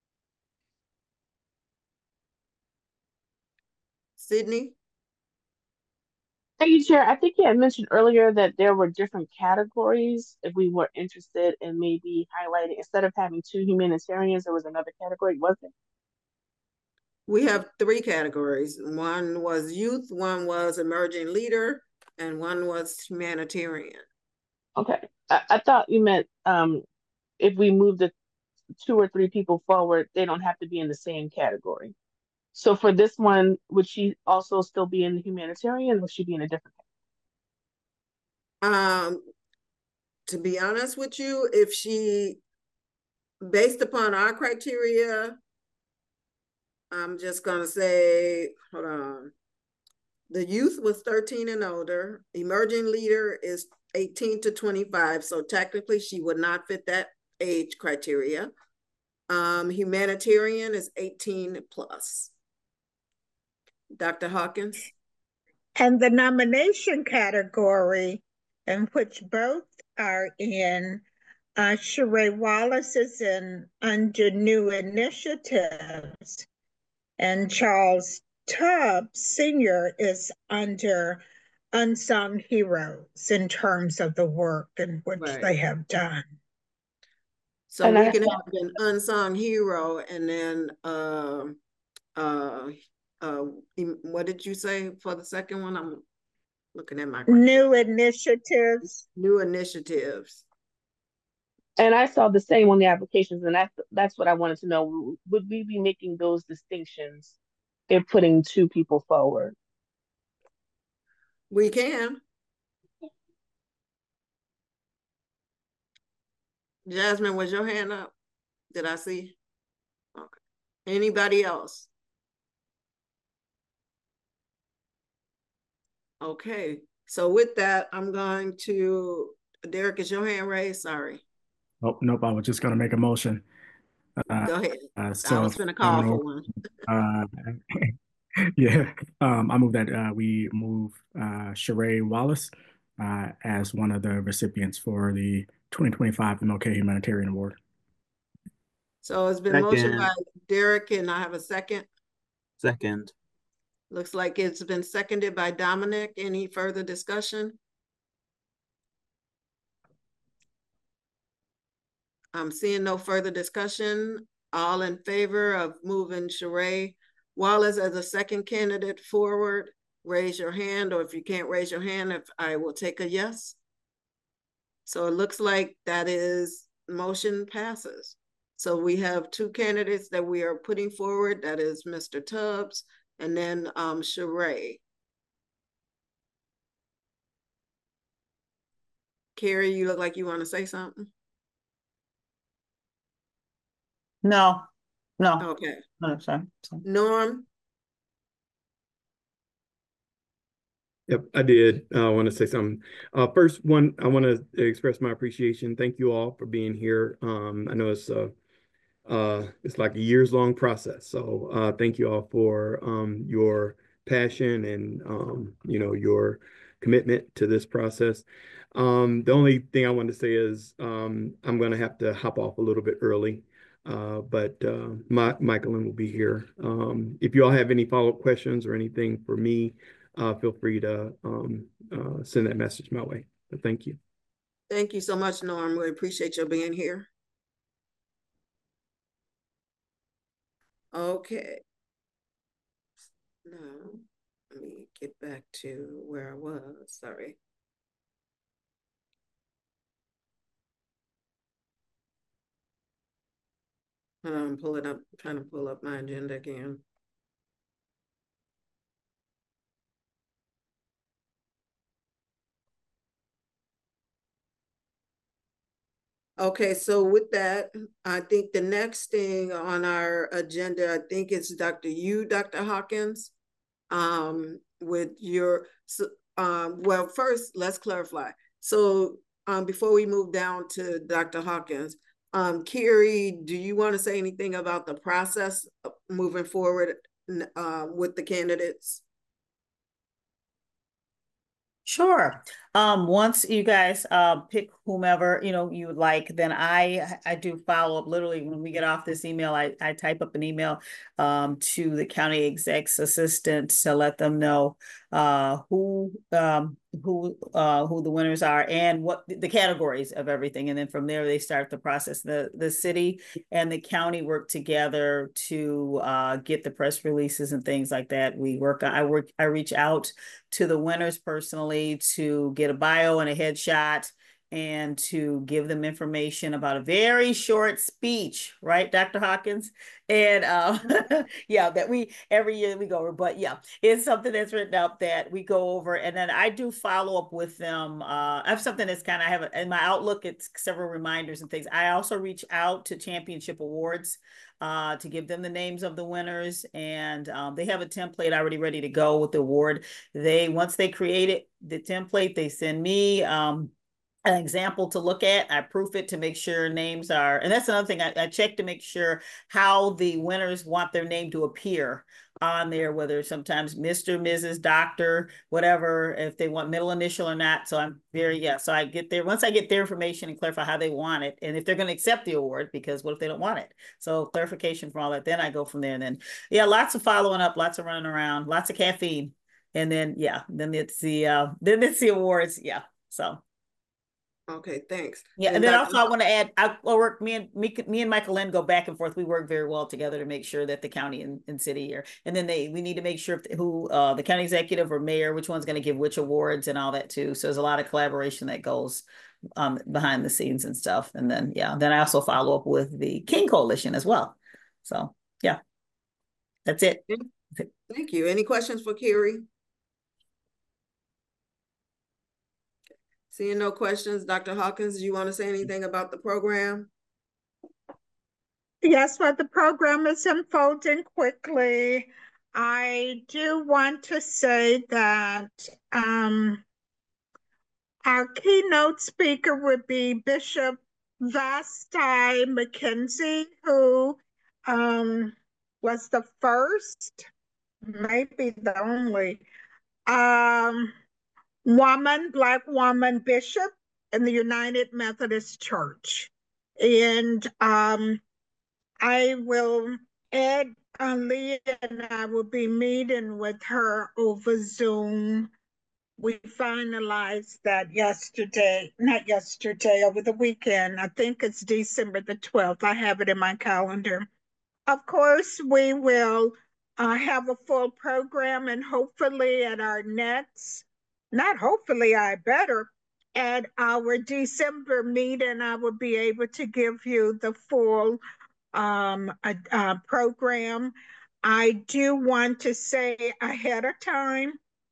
Sydney? Thank you, Chair. I think you had mentioned earlier that there were different categories. If we were interested in maybe highlighting, instead of having two humanitarians, there was another category, was it? We have three categories. One was youth, one was emerging leader, and one was humanitarian. Okay. I, I thought you meant um, if we move the two or three people forward, they don't have to be in the same category. So for this one, would she also still be in the humanitarian, or would she be in a different category? Um, to be honest with you, if she, based upon our criteria, I'm just gonna say, hold on. The youth was thirteen and older. Emerging leader is eighteen to twenty-five. So technically she would not fit that age criteria. Um, humanitarian is eighteen plus. Doctor Hawkins? And the nomination category in which both are in, uh, Sheree Wallace is in under new initiatives, and Charles Tubbs Senior is under unsung heroes in terms of the work in which right. they have done. So and we I can have an unsung hero and then uh, uh, uh, what did you say for the second one? I'm looking at my new initiatives. New initiatives. And I saw the same on the applications, and that's that's what I wanted to know. Would we be making those distinctions if putting two people forward? We can. Jasmine, was your hand up? Did I see? Okay. Anybody else? Okay. So with that, I'm going to, Derek, is your hand raised? Sorry. Oh, nope. I was just going to make a motion. Uh, Go ahead. Uh, so I was going to call for one. uh, yeah. Um, I move that uh, we move uh, Sheree Wallace uh, as one of the recipients for the twenty twenty-five M L K Humanitarian Award. So it's been second. Motioned by Derek, and I have a second. Second. Looks like it's been seconded by Dominic. Any further discussion? I'm seeing no further discussion. All in favor of moving Sheree Wallace as a second candidate forward, raise your hand, or if you can't raise your hand, if I will take a yes. So it looks like that is motion passes. So we have two candidates that we are putting forward. That is Mister Tubbs and then um, Sheree. Carrie, you look like you want to say something. No, no. Okay. No, sorry. sorry. Norm? Yep, I did uh, want to say something. Uh, first, one, I want to express my appreciation. Thank you all for being here. Um, I know it's uh, uh, it's like a years long process. So uh, thank you all for um, your passion and um, you know, your commitment to this process. Um, the only thing I want to say is um, I'm going to have to hop off a little bit early. Uh, but uh, my, Michaelin will be here. Um, if you all have any follow-up questions or anything for me, uh, feel free to um, uh, send that message my way. But thank you. Thank you so much, Norm. We appreciate you being here. Okay. Now, let me get back to where I was. Sorry. I'm pulling up, trying to pull up my agenda again. Okay, so with that, I think the next thing on our agenda, I think it's Doctor You, Doctor Hawkins, um, with your, so, um, well, first, let's clarify. So um, before we move down to Doctor Hawkins, um, Carrie, do you want to say anything about the process moving forward uh, with the candidates? Sure. Um, once you guys uh pick whomever you know you would like, then I I do follow up. Literally, when we get off this email, I I type up an email um to the county exec's assistant to let them know uh who um who uh who the winners are and what the categories of everything, and then from there they start the process. The the city and the county work together to uh get the press releases and things like that. We work. I work. I reach out to the winners personally to get a bio and a headshot and to give them information about a very short speech, right, Doctor Hawkins? And uh, yeah, that we every year we go over, but yeah, it's something that's written up that we go over, and then I do follow up with them. Uh, I have something that's kind of I have in my Outlook. It's several reminders and things. I also reach out to Championship Awards uh, to give them the names of the winners, and um, they have a template already ready to go with the award. They once they create it, the template, they send me um, an example to look at. I proof it to make sure names are, and that's another thing, I, I check to make sure how the winners want their name to appear on there, whether sometimes Mister, Missus, Doctor, whatever, if they want middle initial or not. So I'm very, yeah, so I get there, once I get their information and clarify how they want it, and if they're going to accept the award, because what if they don't want it? So clarification from all that, then I go from there. And then, yeah, lots of following up, lots of running around, lots of caffeine. And then, yeah, then it's the, uh, then it's the awards. Yeah. So. Okay, thanks. Yeah, and, and then Doctor also I want to add, I will work, me and me, me and Michael Lynn go back and forth. We work very well together to make sure that the county and, and city are, and then they, we need to make sure if, who, uh, the county executive or mayor, which one's going to give which awards and all that too. So there's a lot of collaboration that goes um, behind the scenes and stuff. And then, yeah, then I also follow up with the King Coalition as well. So yeah, that's it. Thank you. Any questions for Carrie? Seeing no questions, Doctor Hawkins, do you want to say anything about the program? Yes, but the program is unfolding quickly. I do want to say that um, our keynote speaker would be Bishop Vasti McKenzie, who um, was the first, maybe the only, um, woman, Black woman bishop in the United Methodist Church. And um, I will add, uh, Leah and I will be meeting with her over Zoom. We finalized that yesterday, not yesterday, over the weekend. I think it's December the twelfth. I have it in my calendar. Of course, we will uh, have a full program, and hopefully at our next, not hopefully, I better, at our December meeting, I will be able to give you the full um, uh, uh, program. I do want to say ahead of time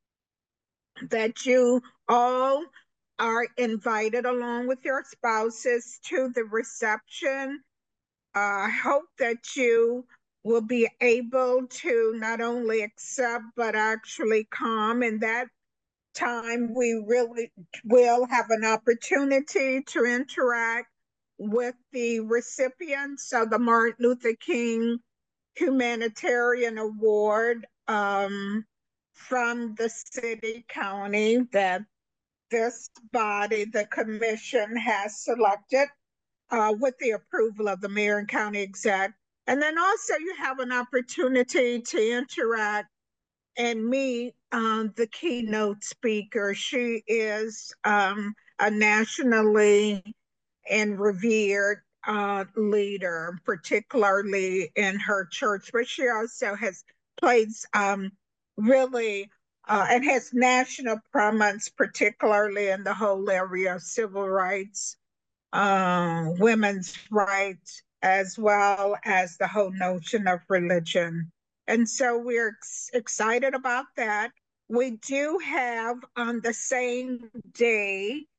that you all are invited along with your spouses to the reception. I uh, hope that you will be able to not only accept, but actually come. And that time we really will have an opportunity to interact with the recipients of the Martin Luther King Humanitarian Award um, from the city county that this body, the commission, has selected. Uh, with the approval of the mayor and county exec. And then also you have an opportunity to interact and meet um, the keynote speaker. She is um, a nationally and revered uh, leader, particularly in her church, but she also has played um, really uh, and has national prominence, particularly in the whole area of civil rights, Uh, women's rights, as well as the whole notion of religion. And so we're ex excited about that. We do have on the same day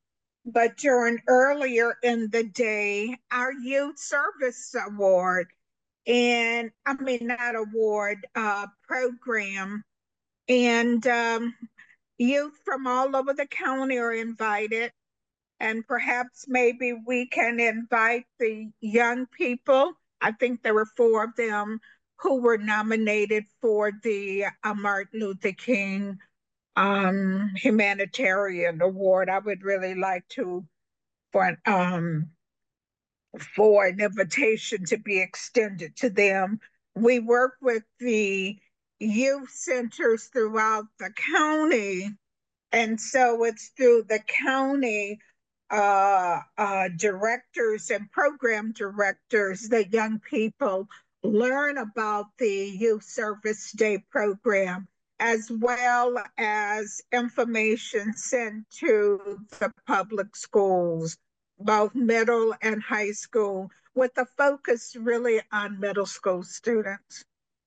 but during earlier in the day, our youth service award, and I mean, not award, uh, program, and um, youth from all over the county are invited. And perhaps maybe we can invite the young people. I think there were four of them who were nominated for the uh, Martin Luther King um, Humanitarian Award. I would really like to for um, for an invitation to be extended to them. We work with the youth centers throughout the county, and so it's through the county uh, uh, directors and program directors that young people learn about the Youth Service Day program, as well as information sent to the public schools, both middle and high school, with a focus really on middle school students.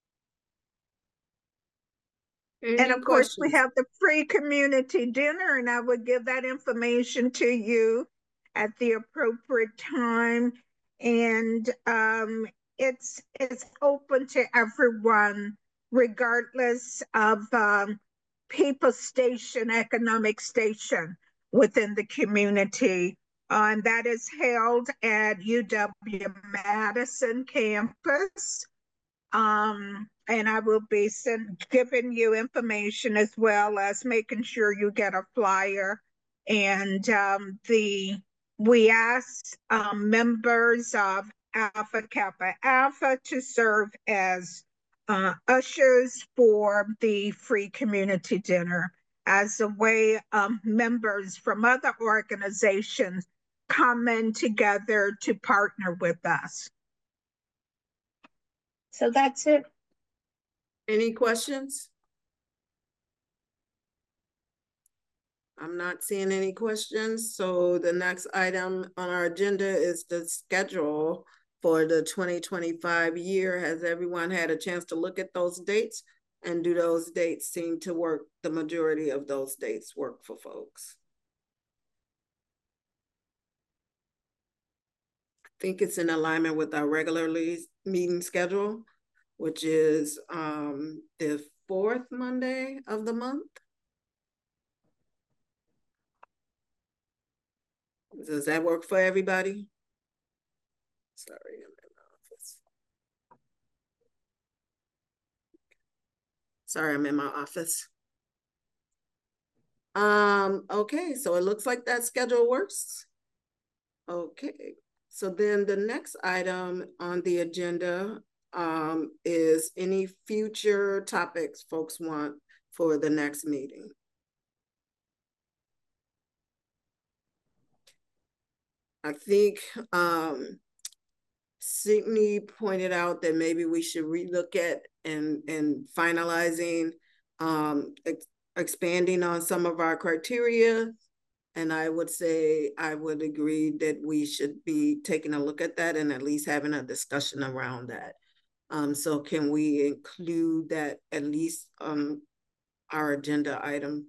Any And of course, we questions? have the free community dinner, and I would give that information to you at the appropriate time. And um, it's it's open to everyone, regardless of um, people station, economic station within the community. Uh, and that is held at U W Madison campus. Um, and I will be send, giving you information as well as making sure you get a flyer. And um, the we ask um, members of Alpha Kappa Alpha to serve as uh, ushers for the free community dinner as a way of members from other organizations coming together to partner with us. So that's it. Any questions? I'm not seeing any questions. So the next item on our agenda is the schedule for the twenty twenty-five year. Has everyone had a chance to look at those dates? And do those dates seem to work? The majority of those dates work for folks? I think it's in alignment with our regularly meeting schedule, which is um, the fourth Monday of the month. Does that work for everybody? Sorry, I'm in my office. Sorry, I'm in my office. Um, okay, so it looks like that schedule works. Okay, so then the next item on the agenda um, is any future topics folks want for the next meeting. I think um, Sydney pointed out that maybe we should relook at and, and finalizing, um, ex expanding on some of our criteria. And I would say I would agree that we should be taking a look at that and at least having a discussion around that. Um, so can we include that at least on our agenda item?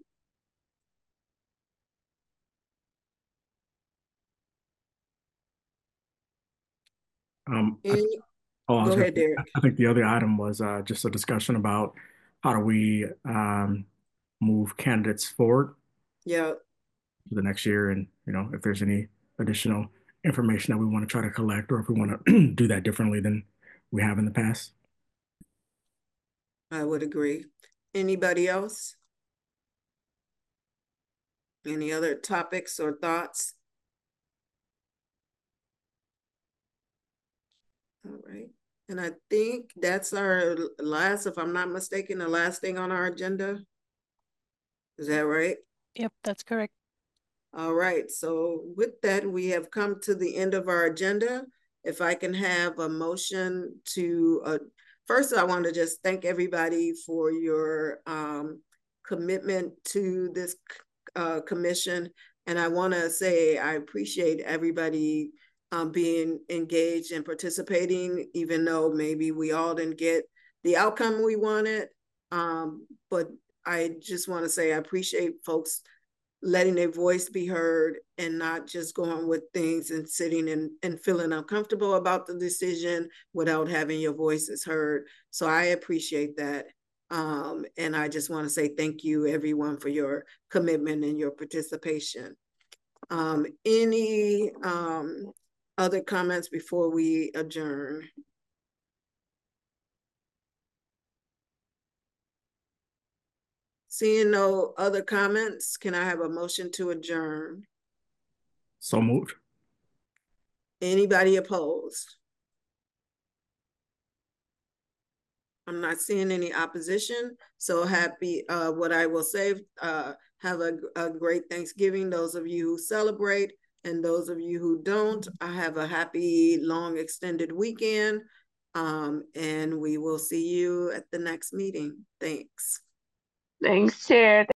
Um, I, Any, oh, I go was ahead, gonna, Derek. I think the other item was uh, just a discussion about how do we um, move candidates forward Yeah. for the next year, and you know if there's any additional information that we want to try to collect, or if we want to do that differently than we have in the past. I would agree. Anybody else? Any other topics or thoughts? All right. And I think that's our last, if I'm not mistaken, the last thing on our agenda. Is that right? Yep, that's correct. All right. So with that, we have come to the end of our agenda. If I can have a motion to, uh, first, I want to just thank everybody for your um, commitment to this uh, commission. And I want to say I appreciate everybody um, being engaged and participating, even though maybe we all didn't get the outcome we wanted. Um, but I just want to say I appreciate folks letting their voice be heard and not just going with things and sitting and, and feeling uncomfortable about the decision without having your voices heard. So I appreciate that. Um, and I just want to say thank you, everyone, for your commitment and your participation. Um, any um, other comments before we adjourn? Seeing no other comments, can I have a motion to adjourn? So moved. Anybody opposed? I'm not seeing any opposition. So happy, uh, what I will say, uh, have a, a great Thanksgiving. Those of you who celebrate and those of you who don't, I have a happy, long, extended weekend. Um, and we will see you at the next meeting. Thanks. Thanks, Chair.